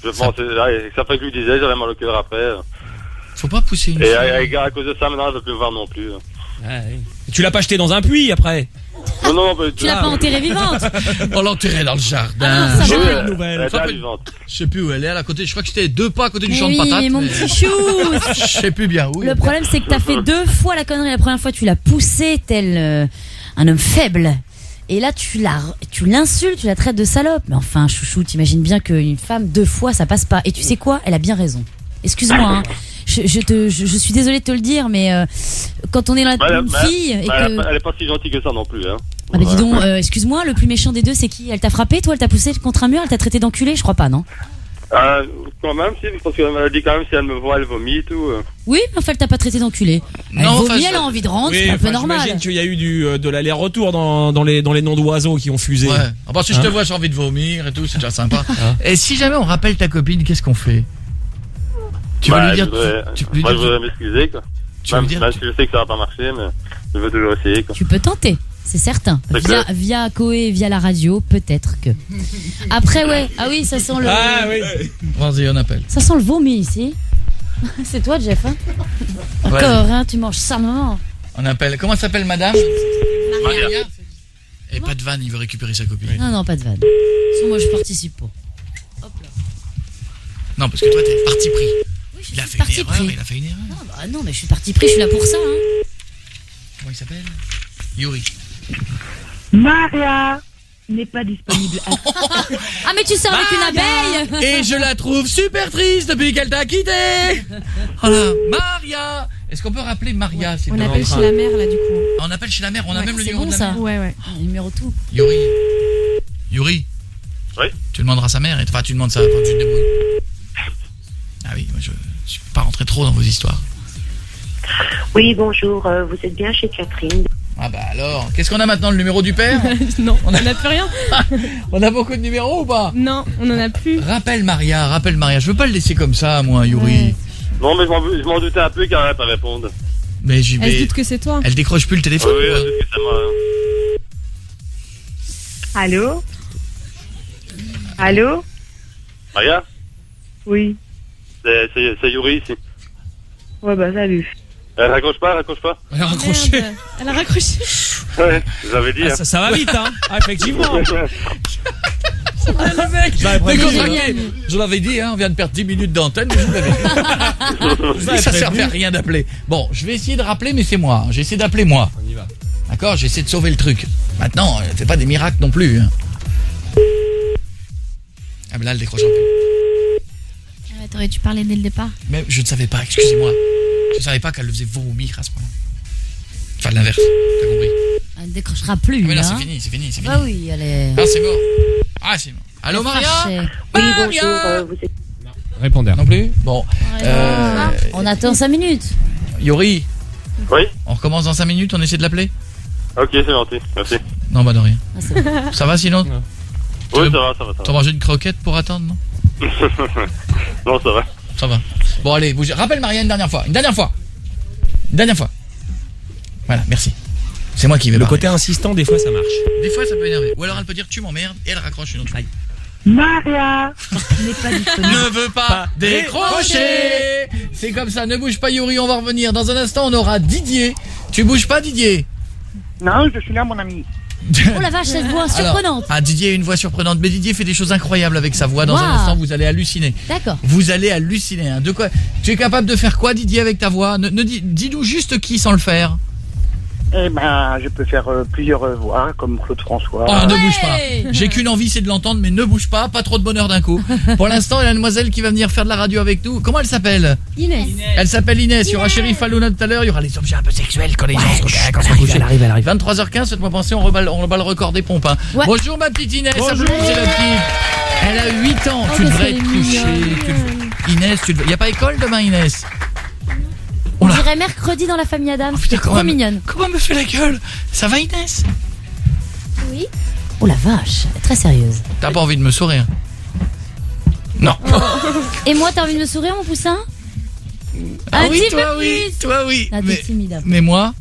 Je pensais, ça fait que lui disait, j'avais mal au cœur après. Faut pas pousser une Et fille. à cause de ça, maintenant, je ne veux plus me voir non plus. Tu l'as pas jeté dans un puits après? Non, Tu l'as pas enterrée vivante? On l'enterrait dans le jardin. Ah, ça va. Elle était vivante. Je sais plus où elle est, à la côté. Je crois que j'étais 2 pas à côté du Mais champ de oui, patates. mon mais- petit chou. Je sais plus bien où. Le problème, c'est que t'as fait 2 fois la connerie. La première fois, tu l'as poussé tel un homme faible. Et là, tu l'insultes, tu la traites de salope. Mais enfin, chouchou, t'imagines bien qu'une femme 2 fois, ça passe pas. Et tu sais quoi? Elle a bien raison. Excuse-moi, hein. Je suis désolée de te le dire, mais quand on est là une fille et que... Elle est pas si gentille que ça non plus, hein. Ah bah dis donc, excuse-moi, le plus méchant des deux, c'est qui? Elle t'a frappé, toi? Elle t'a poussé contre un mur? Elle t'a traité d'enculé? Je crois pas, non? Quand même, si, parce qu'elle m'a dit quand même si elle me voit, elle vomit et tout. Oui, mais enfin, elle t'a pas traité d'enculé. Elle Non, vomit, enfin, elle a envie de rendre, Oui, c'est un peu enfin, normal. j'imagine qu'il y a eu de l'aller-retour dans les noms d'oiseaux qui ont fusé. Ouais. Ah bah, si je te vois, j'ai envie de vomir et tout, c'est déjà sympa. Hein. Et si jamais on rappelle ta copine, qu'est-ce qu'on fait? Tu veux lui dire, tu peux lui Moi, dire- je voudrais m'excuser, quoi. Tu veux Même dire- si je sais que ça va pas marcher, mais je veux toujours essayer, quoi. Tu peux tenter, c'est certain. C'est Via, clair. via Koé, via la radio, peut-être que. Après, ouais. Ah oui, ça sent le. Ah oui. Vas-y, on appelle. Ça sent le vomi ici. C'est toi, Jeff, hein? Encore, hein, tu manges ça, maman. On appelle. Comment s'appelle madame? Maria. Et pas de vanne, il veut récupérer sa copine. Non, pas de vanne. Sinon, moi, je participe pas. Non, parce que toi, t'es parti pris. Oui, Il a fait parti une erreur, pris. il a fait une erreur. Non, bah non, mais je suis parti pris, je suis là pour ça, hein. Comment il s'appelle? Yuri. Maria n'est pas disponible. Ah, mais tu sors avec une abeille! Et je la trouve super triste depuis qu'elle t'a quitté. Oh là, Maria. Est-ce qu'on peut rappeler Maria? On appelle chez la mère là du coup. On appelle chez la mère, on a Ouais, même le c'est numéro bon, de la ça. mère. Ouais. Ah, le numéro tout. Yuri. Yuri. Oui. Tu demanderas à sa mère, enfin tu demandes ça, enfin, tu te débrouilles. Ah oui, moi je peux pas rentrer trop dans vos histoires. Oui, bonjour, vous êtes bien chez Catherine. Ah bah alors, qu'est-ce qu'on a maintenant, le numéro du père? Non, on n'a plus rien. On a beaucoup de numéros ou pas? Non, on en a plus. Rappelle Maria, je veux pas le laisser comme ça, moi, Yuri. Non, mais je m'en doutais un peu qu'elle n'allait pas répondre. Mais j'y Elle se vais. doute que c'est toi. Elle décroche plus le téléphone. Oui, quoi. elle doute que c'est moi. Allô? Allô? Maria? Oui. C'est Yuri ici. Ouais, bah salut. Elle raccroche pas. Elle a raccroché. Merde, elle a raccroché. Ouais, j'avais dit. Ah, hein. ça va vite, hein. Ah, effectivement. Le mec, décontracté. Je l'avais dit, hein, on vient de perdre 10 minutes d'antenne, mais je vous l'avais dit. Ça servait à rien d'appeler. Bon, je vais essayer de rappeler, mais c'est moi. J'essaie d'appeler moi. On y va. D'accord, j'essaie de sauver le truc. Maintenant, fais pas des miracles non plus. Hein. Ah mais là, elle décroche un peu. T'aurais dû parler dès le départ. Mais je ne savais pas, excusez-moi. Je ne savais pas qu'elle le faisait vomir à ce moment. Enfin, l'inverse, t'as compris. Elle ne décrochera plus. Mais là, hein. c'est fini. Bah oui, elle est. Ah, c'est mort. Ah, c'est mort. Allô, Maria? Oui, Maria bonjour, vous êtes... Répondeur. Non plus? Bon. On attend 5 minutes. Yuri, Oui? on recommence dans 5 minutes, on essaie de l'appeler? Ok, c'est gentil. Merci. Non, bah de rien. Ah, c'est bon. Ça va sinon? Oui, ça va. T'as mangé une croquette pour attendre, non? Non, ça va. Ça va. Bon, allez, bougez. Rappelle Maria une dernière fois. Une dernière fois. Voilà, merci. C'est moi qui vais Le parler. côté insistant, des fois, ça marche. Des fois, ça peut énerver. Ou alors, elle peut dire tu m'emmerdes et elle raccroche une autre fois. Maria n'est pas disponible. Ne veut pas décrocher. C'est comme ça, ne bouge pas Yuri, on va revenir. Dans un instant, on aura Didier. Tu bouges pas, Didier? Non, je suis là, mon ami. Oh la vache, cette voix surprenante. Ah, Didier a une voix surprenante. Mais Didier fait des choses incroyables avec sa voix. Dans un Wow. instant, vous allez halluciner. D'accord. Vous allez halluciner. Hein. De quoi? Tu es capable de faire quoi, Didier, avec ta voix? Dis-nous juste qui sans le faire. Eh ben, je peux faire plusieurs voix, comme Claude François. Oh, ne bouge pas. J'ai qu'une envie, c'est de l'entendre, mais ne bouge pas. Pas trop de bonheur d'un coup. Pour l'instant, il y a une demoiselle qui va venir faire de la radio avec nous. Comment elle s'appelle? Inès. Elle s'appelle Inès. Il y aura Chéri Fallouna tout à l'heure. Il y aura les objets un peu sexuels quand les gens se couchent. Elle arrive. 23h15, faites-moi penser, on rebat le record des pompes. Hein. Ouais. Bonjour ma petite Inès. Bonjour. C'est la petite. Elle a 8 ans. Oh, Tu mais devrais c'est être couchée. Inès, il n'y a pas école demain, Inès? On dirait mercredi dans la famille Adams. C'est trop comment mignonne. Comment elle me fait la gueule? Ça va, Inès? Oui. Oh la vache, elle est très sérieuse. T'as pas envie de me sourire? Non. Et moi, t'as envie de me sourire, mon poussin? Ah Un oui, petit toi peu oui, plus. toi oui. Ah, t'es timide un peu. Mais moi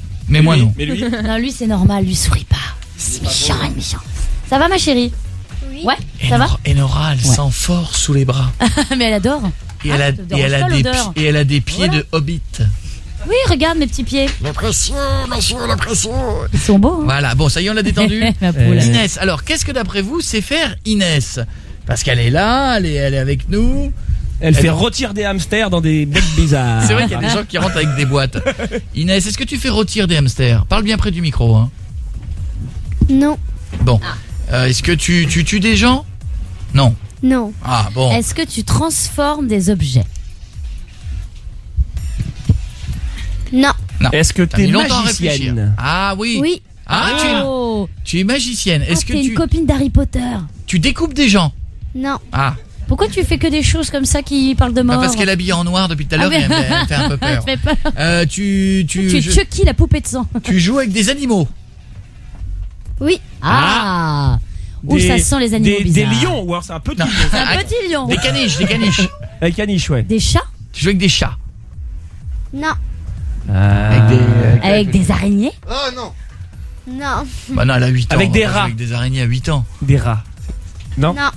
non. Mais lui. Non, lui, c'est normal, lui sourit pas. C'est méchant, méchant. Ça va, ma chérie? Oui. Ouais, ça va. Et Nora, elle sent fort sous les bras. Mais elle adore. Et elle a des pieds de hobbit. Oui, regarde mes petits pieds. La pression, la pression. Ils sont beaux. Hein. Voilà, bon, ça y est, on l'a détendu. Ma poule. Inès, alors, qu'est-ce que d'après vous, c'est faire Inès? Parce qu'elle est là, elle est avec nous. Elle fait rôtir des hamsters dans des boîtes bizarres. C'est vrai qu'il y a des gens qui rentrent avec des boîtes. Inès, est-ce que tu fais rôtir des hamsters? Parle bien près du micro. Hein. Non. Bon. Est-ce que tu tues des gens? Non. Non. Ah bon. Est-ce que tu transformes des objets? Non. Est-ce que t'es mis longtemps à réfléchir. magicienne? Ah oui. Oui. Ah, tu es magicienne. Est-ce que t'es une copine d'Harry Potter? tu découpes des gens? Non. Ah. Pourquoi tu fais que des choses comme ça qui parlent de mort? Parce qu'elle est habillée en noir depuis tout à l'heure, mais... elle me fait un peu peur. Elle fait peur. Tu es Chucky, la poupée de sang. Tu joues avec des animaux? Oui. Ah. Où ça sent les animaux bizarres. Des lions, ou alors c'est un petit lion. C'est un petit lion. Des caniches. Des caniches, ouais. Des chats? Tu joues avec des chats? Non. Avec des araignées? Oh non. Non. Bah non, elle a 8 ans. Avec des on va pas rats. jouer avec des araignées à 8 ans. Des rats. Non. Non.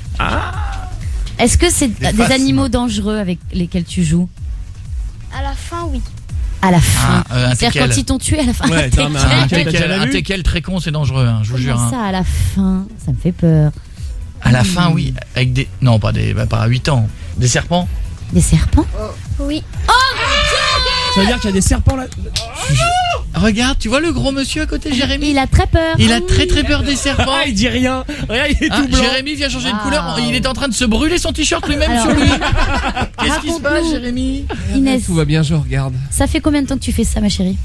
Est-ce que c'est des faces, animaux dangereux avec lesquels tu joues? À la fin, oui. À la fin. Un C'est-à-dire teckel. quand ils t'ont tué à la fin. Ouais, non, mais Un teckel très con, c'est dangereux, hein, je vous jure. Comment Hein. ça à la fin? Ça me fait peur. À la fin, oui, avec des... Non, pas à 8 ans. Des serpents? Des serpents? Oui. Ça veut dire qu'il y a des serpents là. Regarde, tu vois le gros monsieur à côté, Jérémy? Il a très peur. Il a très peur des serpents. Ah, il dit rien. Regarde, il est tout blanc. Jérémy vient changer de couleur. Il est en train de se brûler son t-shirt lui-même Alors, sur lui. Qu'est-ce qui se passe, raconte-nous. Jérémy? Inès, Tout va bien, je regarde. ça fait combien de temps que tu fais ça, ma chérie?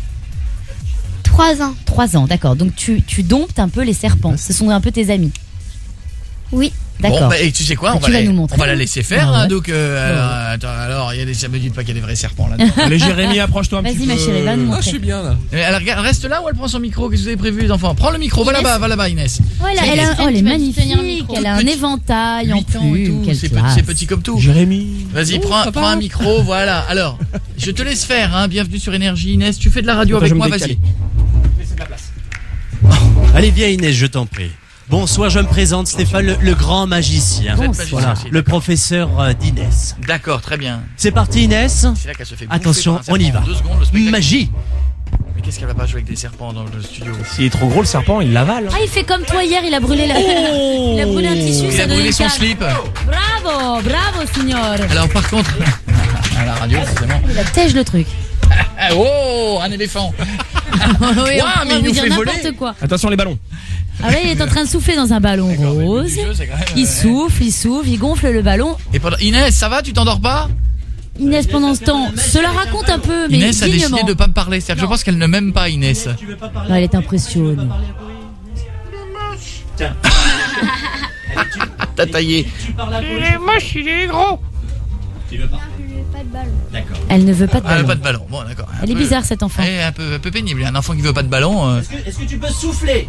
3 ans. 3 ans, d'accord. Donc tu domptes un peu les serpents. Ce sont un peu tes amis. Oui. D'accord. Bon, bah, et tu sais quoi, Bah, tu vas nous le montrer, on va la hein. laisser faire. Ah ouais. Hein, donc, alors, ça me dit pas qu'il y a des vrais serpents là-dedans. Allez, Jérémy, approche-toi un petit peu. Vas-y, ma chérie, va nous Ah, montrer. je suis bien là. Elle reste là ou elle prend son micro? Qu'est-ce que vous avez prévu, les enfants? Prends le micro, va là-bas, Inès. Oh, elle est magnifique. Elle a un éventail en 8 ans et tout, plumes. Quelle c'est classe. petit comme tout. Jérémy. Vas-y, prends un micro, voilà. Alors, je te laisse faire, hein. Bienvenue sur Énergie, Inès. Tu fais de la radio Attends, avec je vais moi, me vas-y. décaler. Laissez de la place. Allez, viens Inès, je t'en prie. Bonsoir, je me présente, Stéphane, le grand magicien. Vous êtes magicien Voilà, aussi, le d'accord. professeur d'Inès. D'accord, très bien. C'est parti Inès. C'est là qu'elle se fait bouffer Attention, par un on y serpent va. en 2 secondes, le spectacle. Magie. Mais qu'est-ce qu'elle va pas jouer avec des serpents dans le studio? S'il est trop gros, le serpent, il l'avale. Ah, il fait comme toi hier, il a brûlé il a brûlé un tissu, Il ça a donne brûlé une son cage. slip. Bravo, signor. Alors, par contre, à la radio, forcément. Il a tège le truc. Oh, un éléphant. Oui, Ouah, on mais pourrait il vous nous dire fait voler. n'importe quoi. Attention les ballons. Ah là, il est en train de souffler dans un ballon rose. Il souffle, il gonfle le ballon. Et pendant... Inès, ça va? Tu t'endors pas? Inès, pendant ce temps, se la raconte un peu, mais Inès a dignement. décidé de pas me parler. C'est-à-dire que je pense qu'elle ne m'aime pas, Inès. Non, elle est impressionnante. T'as taillé. Il est moche, il est gros. Tu veux pas? Pas de balle. D'accord. Elle ne veut pas de Ah, ballon. pas de ballon. Bon, d'accord. Elle est bizarre, cet enfant. Elle est un peu pénible. Un enfant qui veut pas de ballon. Est-ce que tu peux souffler?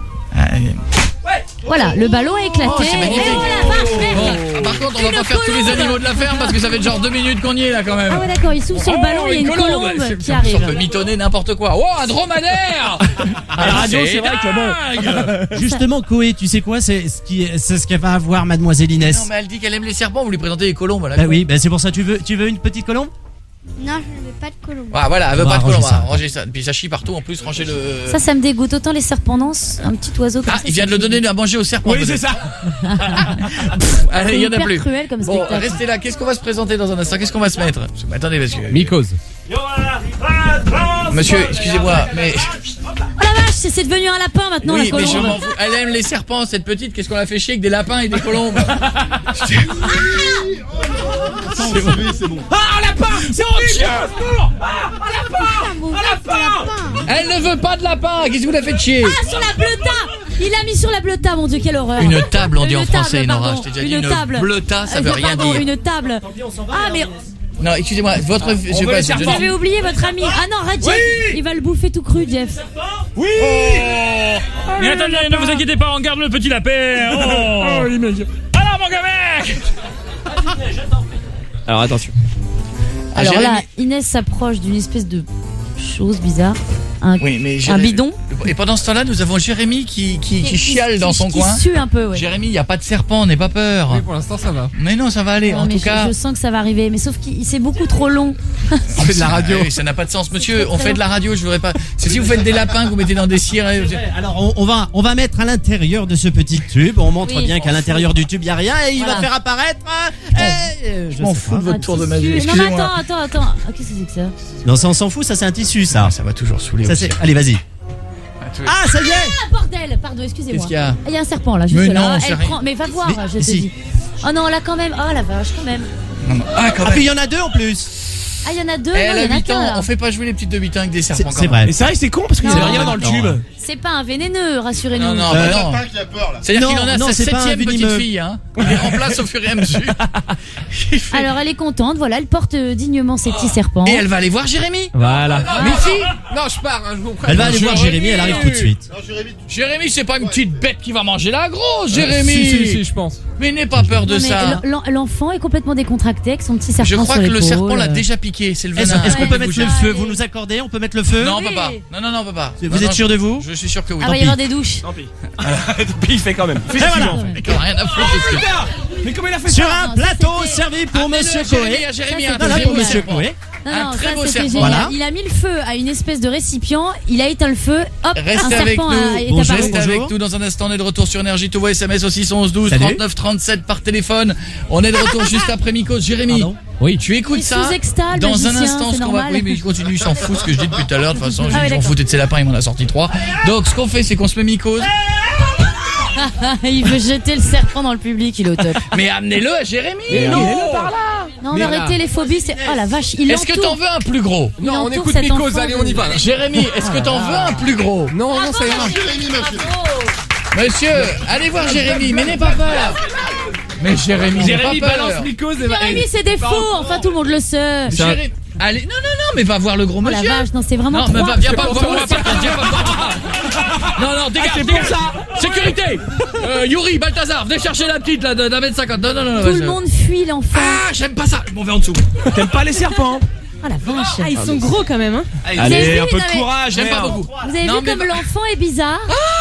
Voilà, le ballon a éclaté. Oh, c'est magnifique. Et oh la vache, merde. Bon, par contre, on va Une pas faire tous les colombe. animaux de la ferme parce que ça fait genre 2 minutes qu'on y est là quand même. Ah ouais, d'accord, il souffle sur le ballon, il y a une colombe qui arrive. On peut mitonner n'importe quoi. Oh, un dromadaire. À la radio, c'est vrai que bon. Justement, Koé, tu sais quoi? C'est ce qu'elle va avoir, mademoiselle Inès. Non, mais elle dit qu'elle aime les serpents. Vous lui présentez les colombes là. Bah oui, bah c'est pour ça. Tu veux une petite colombe? Non, je ne veux pas de colombe. Ah, voilà, elle veut On pas va de colombe. ranger ça. Ranger ça. Puis ça chie partout en plus. Ranger le. Ça me dégoûte. Autant les serpents non, un petit oiseau comme Ah, ça. il vient de le donner à manger au serpent. Oui, c'est ça. Allez, il y en a hyper plus. cruel comme Bon, spectacle. restez là. Qu'est-ce qu'on va se présenter dans un instant? Qu'est-ce qu'on va se mettre? Attendez, parce que. Mycose. Monsieur, excusez-moi, mais. Oh la vache, c'est devenu un lapin maintenant, Oui, la mais je colombe. m'en fous. Elle aime les serpents, cette petite. Qu'est-ce qu'on a fait chier avec des lapins et des colombes? C'est bon. Ah, un lapin. C'est horrible. Un lapin. Elle ne veut pas de lapin. Qu'est-ce que vous la faites chier? Ah, sur la bleuta. Il a mis sur la bleuta, mon Dieu, quelle horreur. Une table, on dit en Une français, table, Nora. pardon. Je t'ai déjà dit, Une table. bleuta, ça veut rien Pardon, dire. une table. Ah, mais Non, excusez-moi, votre. je sais veut pas, les je- serpents. vous avez oublié votre ami. Ah non, arrête, Jeff. Il va le bouffer tout cru, Jeff. Oui. Mais attendez, ne vous inquiétez pas, on garde le petit lapin. Oh, alors mon gamin. Alors attention. Alors Jérémy- là, Inès s'approche d'une espèce de chose bizarre. Un Oui, mais un Jérémy- bidon. Et pendant ce temps-là, nous avons Jérémy qui chiale dans son coin. Qui sue un peu, ouais. Jérémy, il n'y a pas de serpent, n'aie pas peur. Oui, pour l'instant, ça va. Mais non, ça va aller. Non, en mais tout cas. je sens que ça va arriver, mais sauf qu'il c'est beaucoup trop long. On fait de la radio. Oui, ça n'a pas de sens, monsieur. On fait de la radio, je voudrais pas. C'est si vous faites des lapins que vous mettez dans des cires. Alors on va mettre à l'intérieur de ce petit tube. On montre bien qu'à l'intérieur du tube il y a rien et il va faire apparaître. Je m'en fous de votre tour de magie. Non, mais Excusez-moi. attends. Ah, qu'est-ce que c'est que ça? Non, ça on s'en fout, ça c'est un tissu ça. Ça va toujours saouler. Ça, aussi. Allez, vas-y. Ah, ça y est. Ah, bordel, pardon, excusez-moi. Qu'est-ce qu'il y a? Il y a un serpent là, juste Mais là. non, c'est Elle rien. prend. Mais va voir, Mais je te si. dis. Oh non, là quand même. Oh la vache, quand même. Non, non. Ah, quand Ah, même. puis il y en a deux en plus. Ah, il y en a deux, Elle non, il y a en a 8 qu'un ans, là. on fait pas jouer les petites de 8 ans avec des serpents. C'est vrai. Mais c'est vrai, c'est con parce qu'il y Non. avait rien dans le tube. C'est pas un vénéneux, rassurez-nous. Non, non, bah non. Qui a peur là. C'est-à-dire Non, qu'il en a non, sa c'est pas un 7ème petite venimeux. fille, hein. Il les remplace au fur et à mesure. Il fait- Alors elle est contente, voilà, elle porte dignement ses petits serpents. Et elle va aller voir Jérémy. Voilà. Mais si. Non, je pars, hein, je vous Elle va aller voir Jérémy, elle arrive tout de suite. Non, Jérémy, Jérémy, c'est pas une petite bête qui va manger la grosse, Jérémy. si, je pense. Mais n'aie pas peur de Non, mais ça. l'enfant est complètement décontracté avec son petit serpent Je crois sur que le l'épaule. serpent l'a déjà piqué, c'est le venin. Est-ce qu'on peut mettre le Ouais. feu? Vous nous accordez? On peut mettre le feu? Non, on Oui. peut pas. Non, on peut pas. Vous Non, êtes non, sûr de vous? Je suis sûr que oui. Ah, va y avoir des douches. Tant pis. Tant pis, il fait quand même. Fais Et voilà. Mais qu'on a rien à foutre. parce que- Mais comment il a fait Sur ça? un Non, plateau ça, c'était- servi pour Amenez-le Monsieur à Jérémy, Coé. à Jérémy, Ça, un c'était Voilà très pour beau Monsieur serpent. Coé. Non, Un non, très ça beau c'était serpent. génial. Voilà. Il a mis le feu à une espèce de récipient, il a éteint le feu, hop, Restez un avec serpent nous. est Bonjour. apparu. Restez avec nous dans un instant. On est de retour sur Énergie. Tout va SMS au 611 12 Salut. 39 37 par téléphone. On est de retour juste après Mikos. Jérémy. Pardon. Oui. Tu écoutes Il ça sous-extale, dans un magicien, instant c'est ce qu'on va. normal. Oui, mais il continue, il s'en fout ce que je dis depuis tout à l'heure. De toute façon, Ah je ouais, m'en d'accord. foutais de ses lapins, il m'en a sorti 3. Donc, ce qu'on fait, c'est qu'on se met Mikos. Il veut jeter le serpent dans le public, il est au top. Mais amenez-le à Jérémy. Non, par là. Non, on va arrêter les phobies, c'est. Oh la vache, il Est-ce que t'en veux un plus gros Il Non, on entoure écoute cet Mikos, enfant allez, on y va. là. Jérémy, est-ce que t'en veux un plus gros Non, non, ça ira. Monsieur, allez voir Jérémy, mais n'aie pas peur. Mais Jérémy, n'aie Jérémy pas peur. balance Mikos et va. Jérémy, c'est des faux, enfin tout le monde le sait. Jérémy, allez, non, mais va voir le gros Oh la monsieur. vache, non, c'est vraiment Non, mais trois. viens pas voir moi, par contre, viens pas voir. Non, dégage, c'est dégage. pour ça. Sécurité. Yuri, Balthazar, venez chercher la petite là d'un mètre 50. Non, Tout le monde fuit l'enfant. Ah, j'aime pas ça. Je m'en vais en dessous. T'aimes pas les serpents? Oh la vache. Ah, ils sont gros quand même, hein. avez Allez, vu, un peu non, de mais- courage, J'aime pas merde. beaucoup. Vous avez Non, vu mais comme va- l'enfant est bizarre?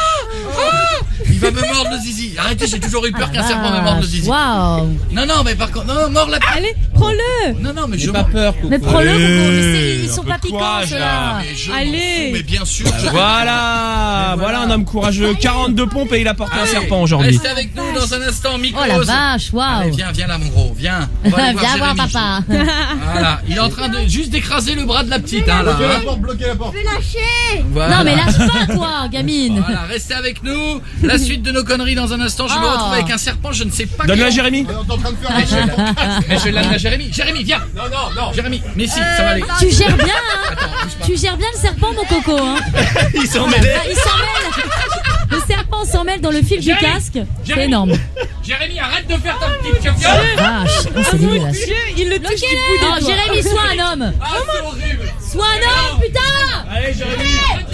Il va me mordre le zizi. Arrêtez, j'ai toujours eu peur qu'un serpent me morde le zizi. Waouh. Non, mais par contre, non, mord la. Allez, prends-le. Non, mais je Pas peur, Coco. Mais prends-le, Coco, mais Allez, ils sont un peu pas de piquants, courage, ceux-là. là. Mais je m'en Allez. fous, mais bien sûr. Voilà, un homme courageux. 42 pompes et il a porté un Allez, serpent aujourd'hui. Restez avec nous dans un instant, Mikos. Oh la vache, Allez, waouh. viens là, mon gros, viens. On va aller Viens voir Jérémy. papa. Voilà, il est en train de juste d'écraser le bras de la petite, hein, là. Bloquez la hein. porte, bloquez la porte. Voilà. Non mais lâche pas toi, gamine. Voilà, restez avec nous. La suite de nos conneries dans un instant. Je vais me Oh. retrouver avec un serpent, je ne sais pas. Donne-le à quel- Jérémy. On est en train de faire un Mais je vais l'amener à Jérémy. Jérémy, viens. Non. Jérémy, mais si, ça va aller. Tu gères bien, hein. Tu gères bien le serpent, mon coco, hein. Il s'en mêlait. Ah, il s'en mêle. Le serpent s'en mêle dans le fil du Jérémy. casque. C'est Jérémy. énorme. Jérémy, arrête de faire ta petite chafia. Vache, oh, c'est dégueulasse. Dieu, il le touche du bout Non, des doigts. Jérémy, sois un homme. Ah, c'est horrible. Sois un homme, putain. Allez, Jérémy.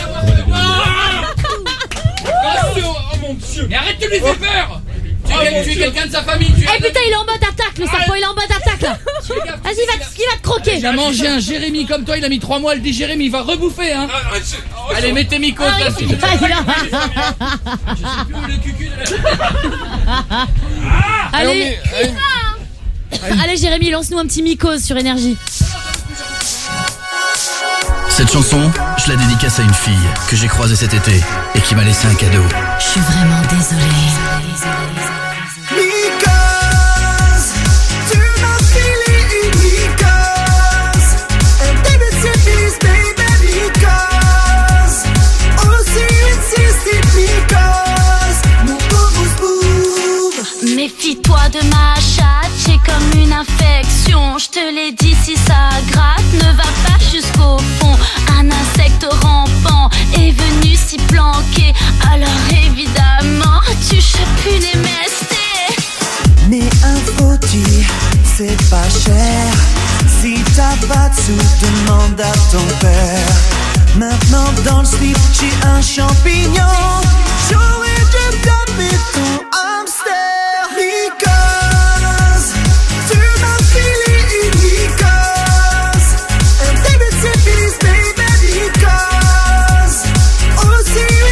Oh mon Dieu. Mais arrête de lui faire peur. Tu es quelqu'un de sa famille. Tu es Eh putain, il est en mode attaque, le serpent, il est en mode attaque là. Vas-y, il va te croquer. Il a mangé un Jérémy comme toi, il a mis 3 mois, elle dit Jérémy, il va rebouffer, hein. Allez, mettez Mikos Ah, là. il va- Allez, allez Jérémy, lance-nous un petit mycose sur énergie. Cette chanson, je la dédicace à une fille que j'ai croisée cet été et qui m'a laissé un cadeau. Je suis vraiment désolée. Because tu m'as filé une because and David said please baby because aussi insisted because mon pauvre boob. Méfie-toi de ma chatte, j'ai comme une infection. Je te l'ai dit, si ça gratte, ne va pas jusqu'au fond. Un insecte rampant est venu s'y planquer. Alors évidemment, tu chopes une MST. Mais un faux-tir, c'est pas cher. Si t'as pas de sous, demande à ton père. Maintenant dans le slip, j'ai un champignon. J'aurais dû taper ton hamster. Because tu m'as filé une because and David said please baby because aussi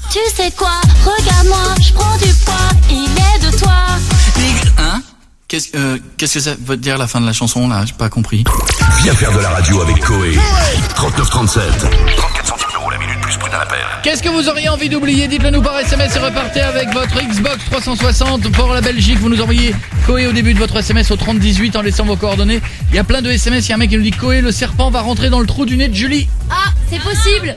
Tu sais quoi, regarde-moi, je prends du poids, il est de toi. Hein? Qu'est-ce que ça veut dire la fin de la chanson là? J'ai pas compris. Viens faire de la radio avec Koé. 3937. 34 centimes d'euros la minute plus prix d'un appel. Qu'est-ce que vous auriez envie d'oublier? Dites-le nous par SMS et repartez avec votre Xbox 360 pour la Belgique. Vous nous envoyez Koé au début de votre SMS au 3018 en laissant vos coordonnées. Il y a plein de SMS, il y a un mec qui nous dit Koé, le serpent va rentrer dans le trou du nez de Julie. Ah, c'est possible.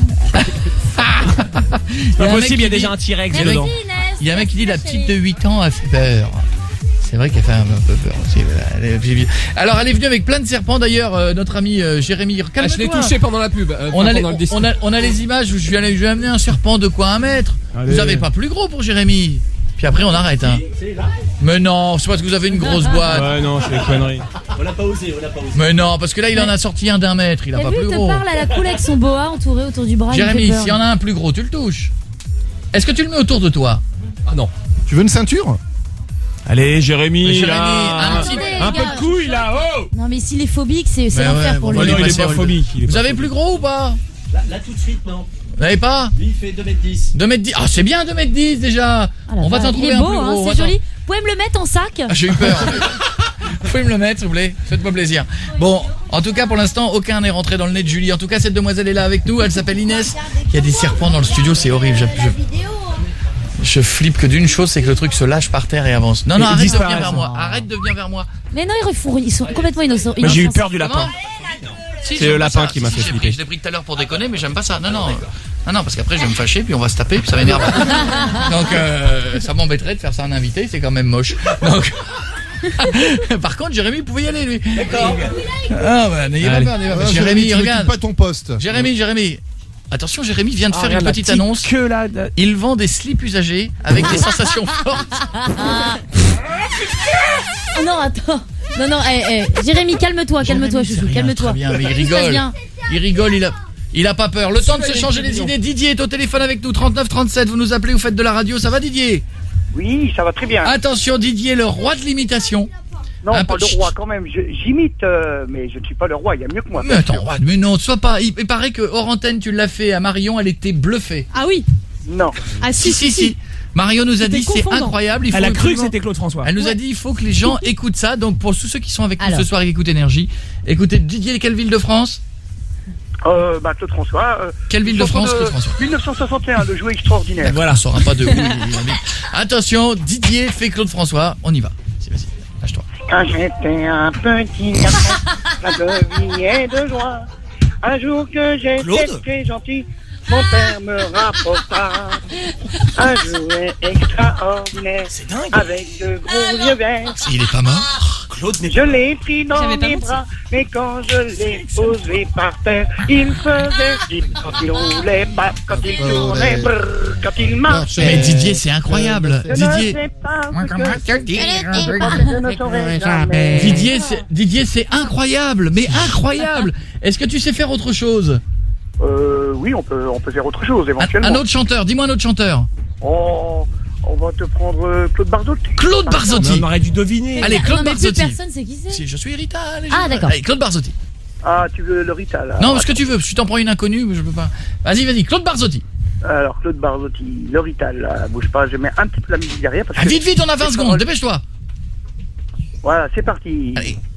C'est possible, il y a déjà un T-Rex dedans. Il y a un mec qui dit la petite de 8 ans a fait peur. C'est vrai qu'elle fait un peu peur aussi. Alors elle est venue avec plein de serpents d'ailleurs, notre ami Jérémy. Je l'ai touché pendant la pub. On a les images où je lui ai amené un serpent de quoi 1 mètre. Allez. Vous avez pas plus gros pour Jérémy. Puis après on arrête hein. Mais non, c'est parce que vous avez une grosse boîte. Ouais non, c'est des conneries. On l'a pas osé. Mais non, parce que là il en a sorti un d'1 mètre, il a pas plus Il te gros. parle à la cool avec son boa entouré autour du bras. Jérémy, s'il y en a un plus gros, tu le touches. Est-ce que tu le mets autour de toi? Ah non. Tu veux une ceinture? Allez Jérémy, un peu de couille là, oh. Non mais s'il est phobique, c'est l'enfer pour lui. Non, il est pas phobique. Vous avez plus gros ou pas? Là tout de suite, non. Vous n'avez pas? Lui, il fait 2m10. 2m10. Ah, c'est bien 2m10 déjà. On va t'en trouver un plus gros. Il est beau, c'est joli. Vous pouvez me le mettre en sac? Ah, j'ai eu peur. Vous pouvez me le mettre, s'il vous plaît. Faites-moi plaisir. Bon, en tout cas, pour l'instant, aucun n'est rentré dans le nez de Julie. En tout cas, cette demoiselle est là avec nous. Elle s'appelle Inès. Il y a des serpents dans le studio, c'est horrible. Je flippe que d'une chose, c'est que le truc se lâche par terre et avance. Non, arrête de venir vers moi. Arrête de venir vers moi. Mais non, ils sont complètement innocents. Mais j'ai eu peur du lapin. Si, c'est le lapin qui m'a fait flipper. Je l'ai pris tout à l'heure pour déconner, mais j'aime pas ça. Non, parce qu'après je vais me fâcher, puis on va se taper, puis ça m'énerve. Donc ça m'embêterait de faire ça à un invité, c'est quand même moche. Donc par contre, Jérémy, vous pouvez y aller, lui. D'accord. Ah bah n'ayez pas peur. Jérémy, regarde. Pas ton poste. Jérémy. Attention, Jérémy vient de faire une petite annonce. Il vend des slips usagés avec des sensations fortes. Oh non, attends. Non, Jérémy, calme-toi, chouchou, calme-toi. Bien, mais il rigole, il a pas peur. Le temps de se changer les idées. Didier est au téléphone avec nous, 3937. Vous nous appelez, vous faites de la radio, ça va Didier? Oui, ça va très bien. Attention, Didier, le roi de l'imitation. Non, pas le roi quand même. J'imite, mais je ne suis pas le roi. Il y a mieux que moi. Mais attends, mais non, sois pas. Il paraît que hors antenne, tu l'as fait à Marion, elle était bluffée. Ah oui. Non. Ah si. Marion nous a dit c'est incroyable. Elle a cru que c'était Claude François. Elle nous a dit il faut que les gens écoutent ça. Donc pour tous ceux qui sont avec nous ce soir et qui écoutent Énergie, écoutez Didier, quelle ville de France? Claude François. Quelle ville de France, Claude François? 1961, le jouet extraordinaire. Voilà, on saura pas de où. Attention, Didier fait Claude François. On y va. Vas-y, lâche-toi. Quand j'étais un petit garçon, plein de vie et de joie, un jour que j'étais très gentil, mon père me rapporta un jouet extraordinaire avec de gros yeux verts. Il est pas mort, Claude. Je l'ai pris dans mes bras, mais quand je l'ai posé par terre, il faisait zip quand il roulait, bap quand il tournait, brrr quand il marchait. Mais Didier, c'est incroyable. Didier, c'est incroyable, mais incroyable. Est-ce que tu sais faire autre chose? Oui, on peut faire autre chose éventuellement. Un autre chanteur, dis-moi un autre chanteur. Oh, on va te prendre Claude Barzotti. Claude Barzotti. On aurait dû deviner. Allez, Claude Barzotti. Personne sait qui c'est. Si je suis Rita. Ah d'accord. Allez, Claude Barzotti. Ah, tu veux le Rita là? Non, ce que tu veux. Si tu t'en prends une inconnue, je peux pas. Vas-y, Claude Barzotti. Alors Claude Barzotti, le Rita là, bouge pas, je mets un petit peu la musique derrière parce que... Vite, on a 20 secondes, dépêche-toi. Voilà, c'est parti.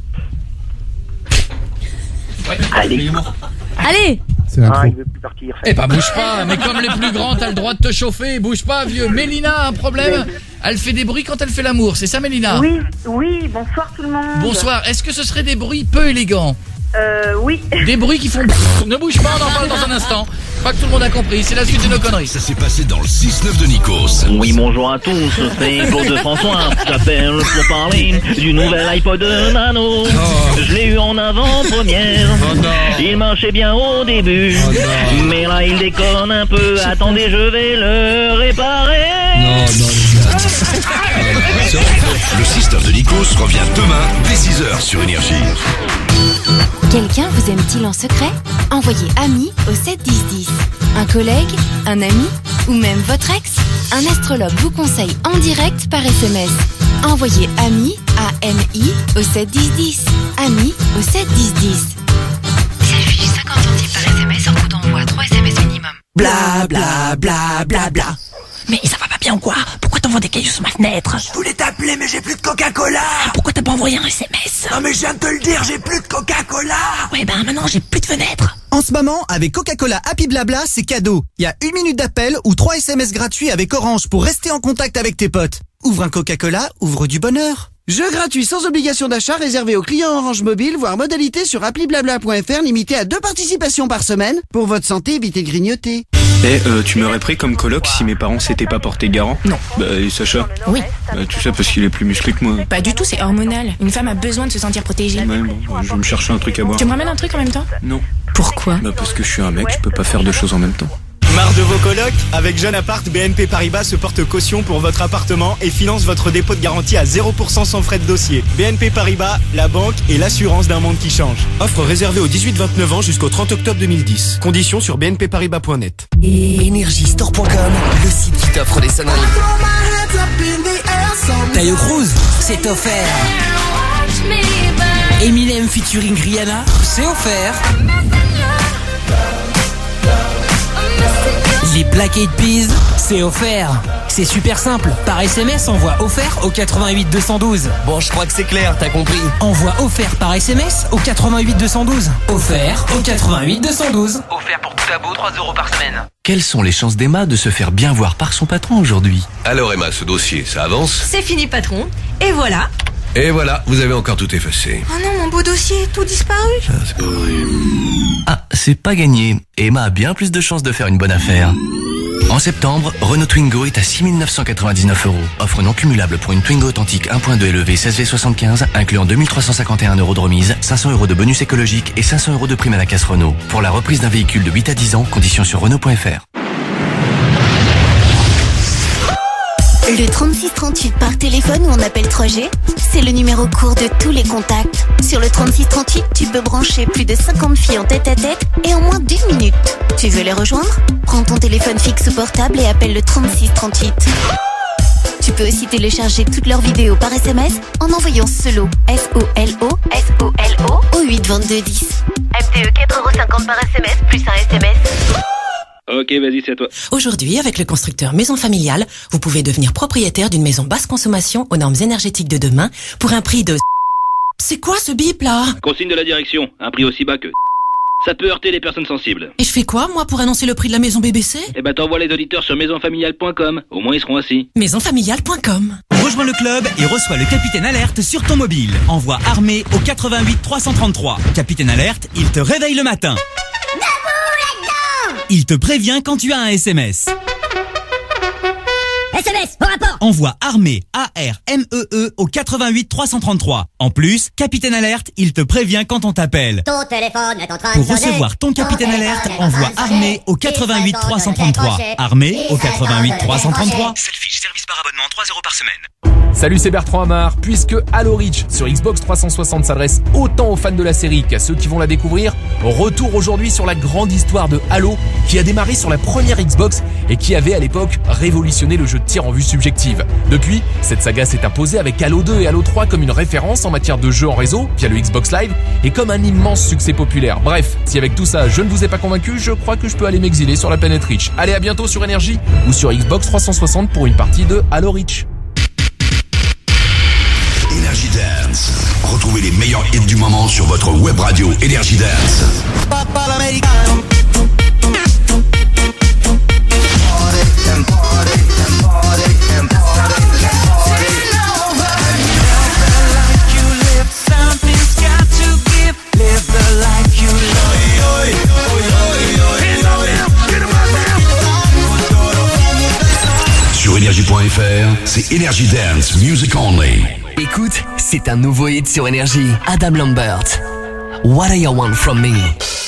Allez. Il veut plus partir. Eh bah bouge pas, mais comme les plus grands, t'as le droit de te chauffer, bouge pas vieux. Mélina a un problème, elle fait des bruits quand elle fait l'amour, c'est ça Mélina? Oui, bonsoir tout le monde. Bonsoir, est-ce que ce serait des bruits peu élégants? Oui. Des bruits qui font... Ne bouge pas, on en parle dans un instant. Je crois que tout le monde a compris, c'est la suite de nos conneries. Ça s'est passé dans le 6-9 de Nikos. Oui, bonjour à tous, c'est Claude François. J'appelle pour parler du nouvel iPod Nano. Je l'ai eu en avant-première. Il marchait bien au début. Mais là, il déconne un peu. Attendez, je vais le réparer. Le 6-9 de Nikos revient demain dès 6h sur Énergie. Quelqu'un vous aime-t-il en secret? Envoyez ami au 71010. Un collègue, un ami ou même votre ex? Un astrologue vous conseille en direct par SMS. Envoyez ami à MI au 71010. Ami au 71010. Ça suffit, ça centimes par SMS en coût d'envoi, 3 SMS minimum. Bla bla bla bla bla. Mais ça va pas bien ou quoi? Pourquoi t'envoies des cailloux sur ma fenêtre? Je voulais t'appeler mais j'ai plus de Coca-Cola. Pourquoi t'as pas envoyé un SMS? Non mais je viens de te le dire, j'ai plus de Coca-Cola. Ouais ben maintenant j'ai plus de fenêtre. En ce moment, avec Coca-Cola Happy Blabla, c'est cadeau. Il y a 1 minute d'appel ou 3 SMS gratuits avec Orange pour rester en contact avec tes potes. Ouvre un Coca-Cola, ouvre du bonheur. Jeu gratuit sans obligation d'achat réservé aux clients Orange Mobile, voire modalité sur applyblabla.fr, limité à 2 participations par semaine. Pour votre santé, évitez de grignoter. Tu m'aurais pris comme coloc si mes parents s'étaient pas portés garant? Non. Et Sacha? Oui. Tout ça parce qu'il est plus musclé que moi. Pas du tout, c'est hormonal. Une femme a besoin de se sentir protégée. Ouais, bon, je vais me chercher un truc à boire. Tu me ramènes un truc en même temps? Non. Pourquoi? Parce que je suis un mec, je peux pas faire 2 choses en même temps. Marre de vos colocs? Avec Jeune Appart, BNP Paribas se porte caution pour votre appartement et finance votre dépôt de garantie à 0% sans frais de dossier. BNP Paribas, la banque et l'assurance d'un monde qui change. Offre réservée aux 18-29 ans jusqu'au 30 octobre 2010. Conditions sur bnpparibas.net. Energiestore.com, le site qui t'offre des sonneries. Taille Cruz, c'est offert. Eminem featuring Rihanna, c'est offert. Les Black Eyed Peas, c'est offert. C'est super simple. Par SMS, envoie offert au 88 212. Bon, je crois que c'est clair, t'as compris. Envoie offert par SMS au 88 212. Offert au 88 212. Offert pour tout abo, 3 € par semaine. Quelles sont les chances d'Emma de se faire bien voir par son patron aujourd'hui? Alors Emma, ce dossier, ça avance? C'est fini, patron. Et voilà. Et voilà, vous avez encore tout effacé. Oh non, mon beau dossier, tout disparu. C'est pas vrai. Ah, c'est pas gagné. Emma a bien plus de chances de faire une bonne affaire. En septembre, Renault Twingo est à 6 999 €. Offre non cumulable pour une Twingo authentique 1.2 élevé 16V75, incluant 2351 € de remise, 500 € de bonus écologique et 500 € de prime à la casse Renault. Pour la reprise d'un véhicule de 8 à 10 ans, conditions sur Renault.fr. Le 3638 par téléphone ou en appel 3G, c'est le numéro court de tous les contacts. Sur le 3638, tu peux brancher plus de 50 filles en tête-à-tête et en moins d'1 minute. Tu veux les rejoindre? Prends ton téléphone fixe ou portable et appelle le 3638. Tu peux aussi télécharger toutes leurs vidéos par SMS en envoyant SOLO, S-O-L-O, S-O-L-O au 82210. MTE 4,50 € par SMS plus un SMS. Ok, vas-y, c'est à toi. Aujourd'hui, avec le constructeur Maison Familiale, vous pouvez devenir propriétaire d'une maison basse consommation aux normes énergétiques de demain pour un prix de... C'est quoi ce bip là? Consigne de la direction, un prix aussi bas que... Ça peut heurter les personnes sensibles. Et je fais quoi, moi, pour annoncer le prix de la maison BBC? Eh ben, t'envoies les auditeurs sur maisonfamiliale.com. Au moins, ils seront assis. Maisonfamiliale.com. Rejoins le club et reçois le Capitaine Alerte sur ton mobile. Envoie armée au 88 333. Capitaine Alerte, il te réveille le matin. Il te prévient quand tu as un SMS. SMS, au rapport. Envoie armée, A-R-M-E-E au 88 333. En plus, Capitaine Alerte, il te prévient quand on t'appelle. Ton téléphone est en train Pour de sonner. recevoir ton Capitaine Alerte, envoie armée au 88 333. Armée au 88 333. Selfie, service par abonnement, 3 € par semaine. Salut, c'est Bertrand Amar. Puisque Halo Reach sur Xbox 360 s'adresse autant aux fans de la série qu'à ceux qui vont la découvrir, retour aujourd'hui sur la grande histoire de Halo qui a démarré sur la première Xbox et qui avait à l'époque révolutionné le jeu de tir en vue subjective. Depuis, cette saga s'est imposée avec Halo 2 et Halo 3 comme une référence en matière de jeux en réseau via le Xbox Live et comme un immense succès populaire. Bref, si avec tout ça je ne vous ai pas convaincu, je crois que je peux aller m'exiler sur la planète Reach. Allez, à bientôt sur Énergie ou sur Xbox 360 pour une partie de Halo Reach. Energy Dance. Retrouvez les meilleurs hits du moment sur votre web radio Energy Dance. Sur Énergie.fr, c'est Energy Dance Music Only. Écoute, c'est un nouveau hit sur Énergie. Adam Lambert. What do you want from me?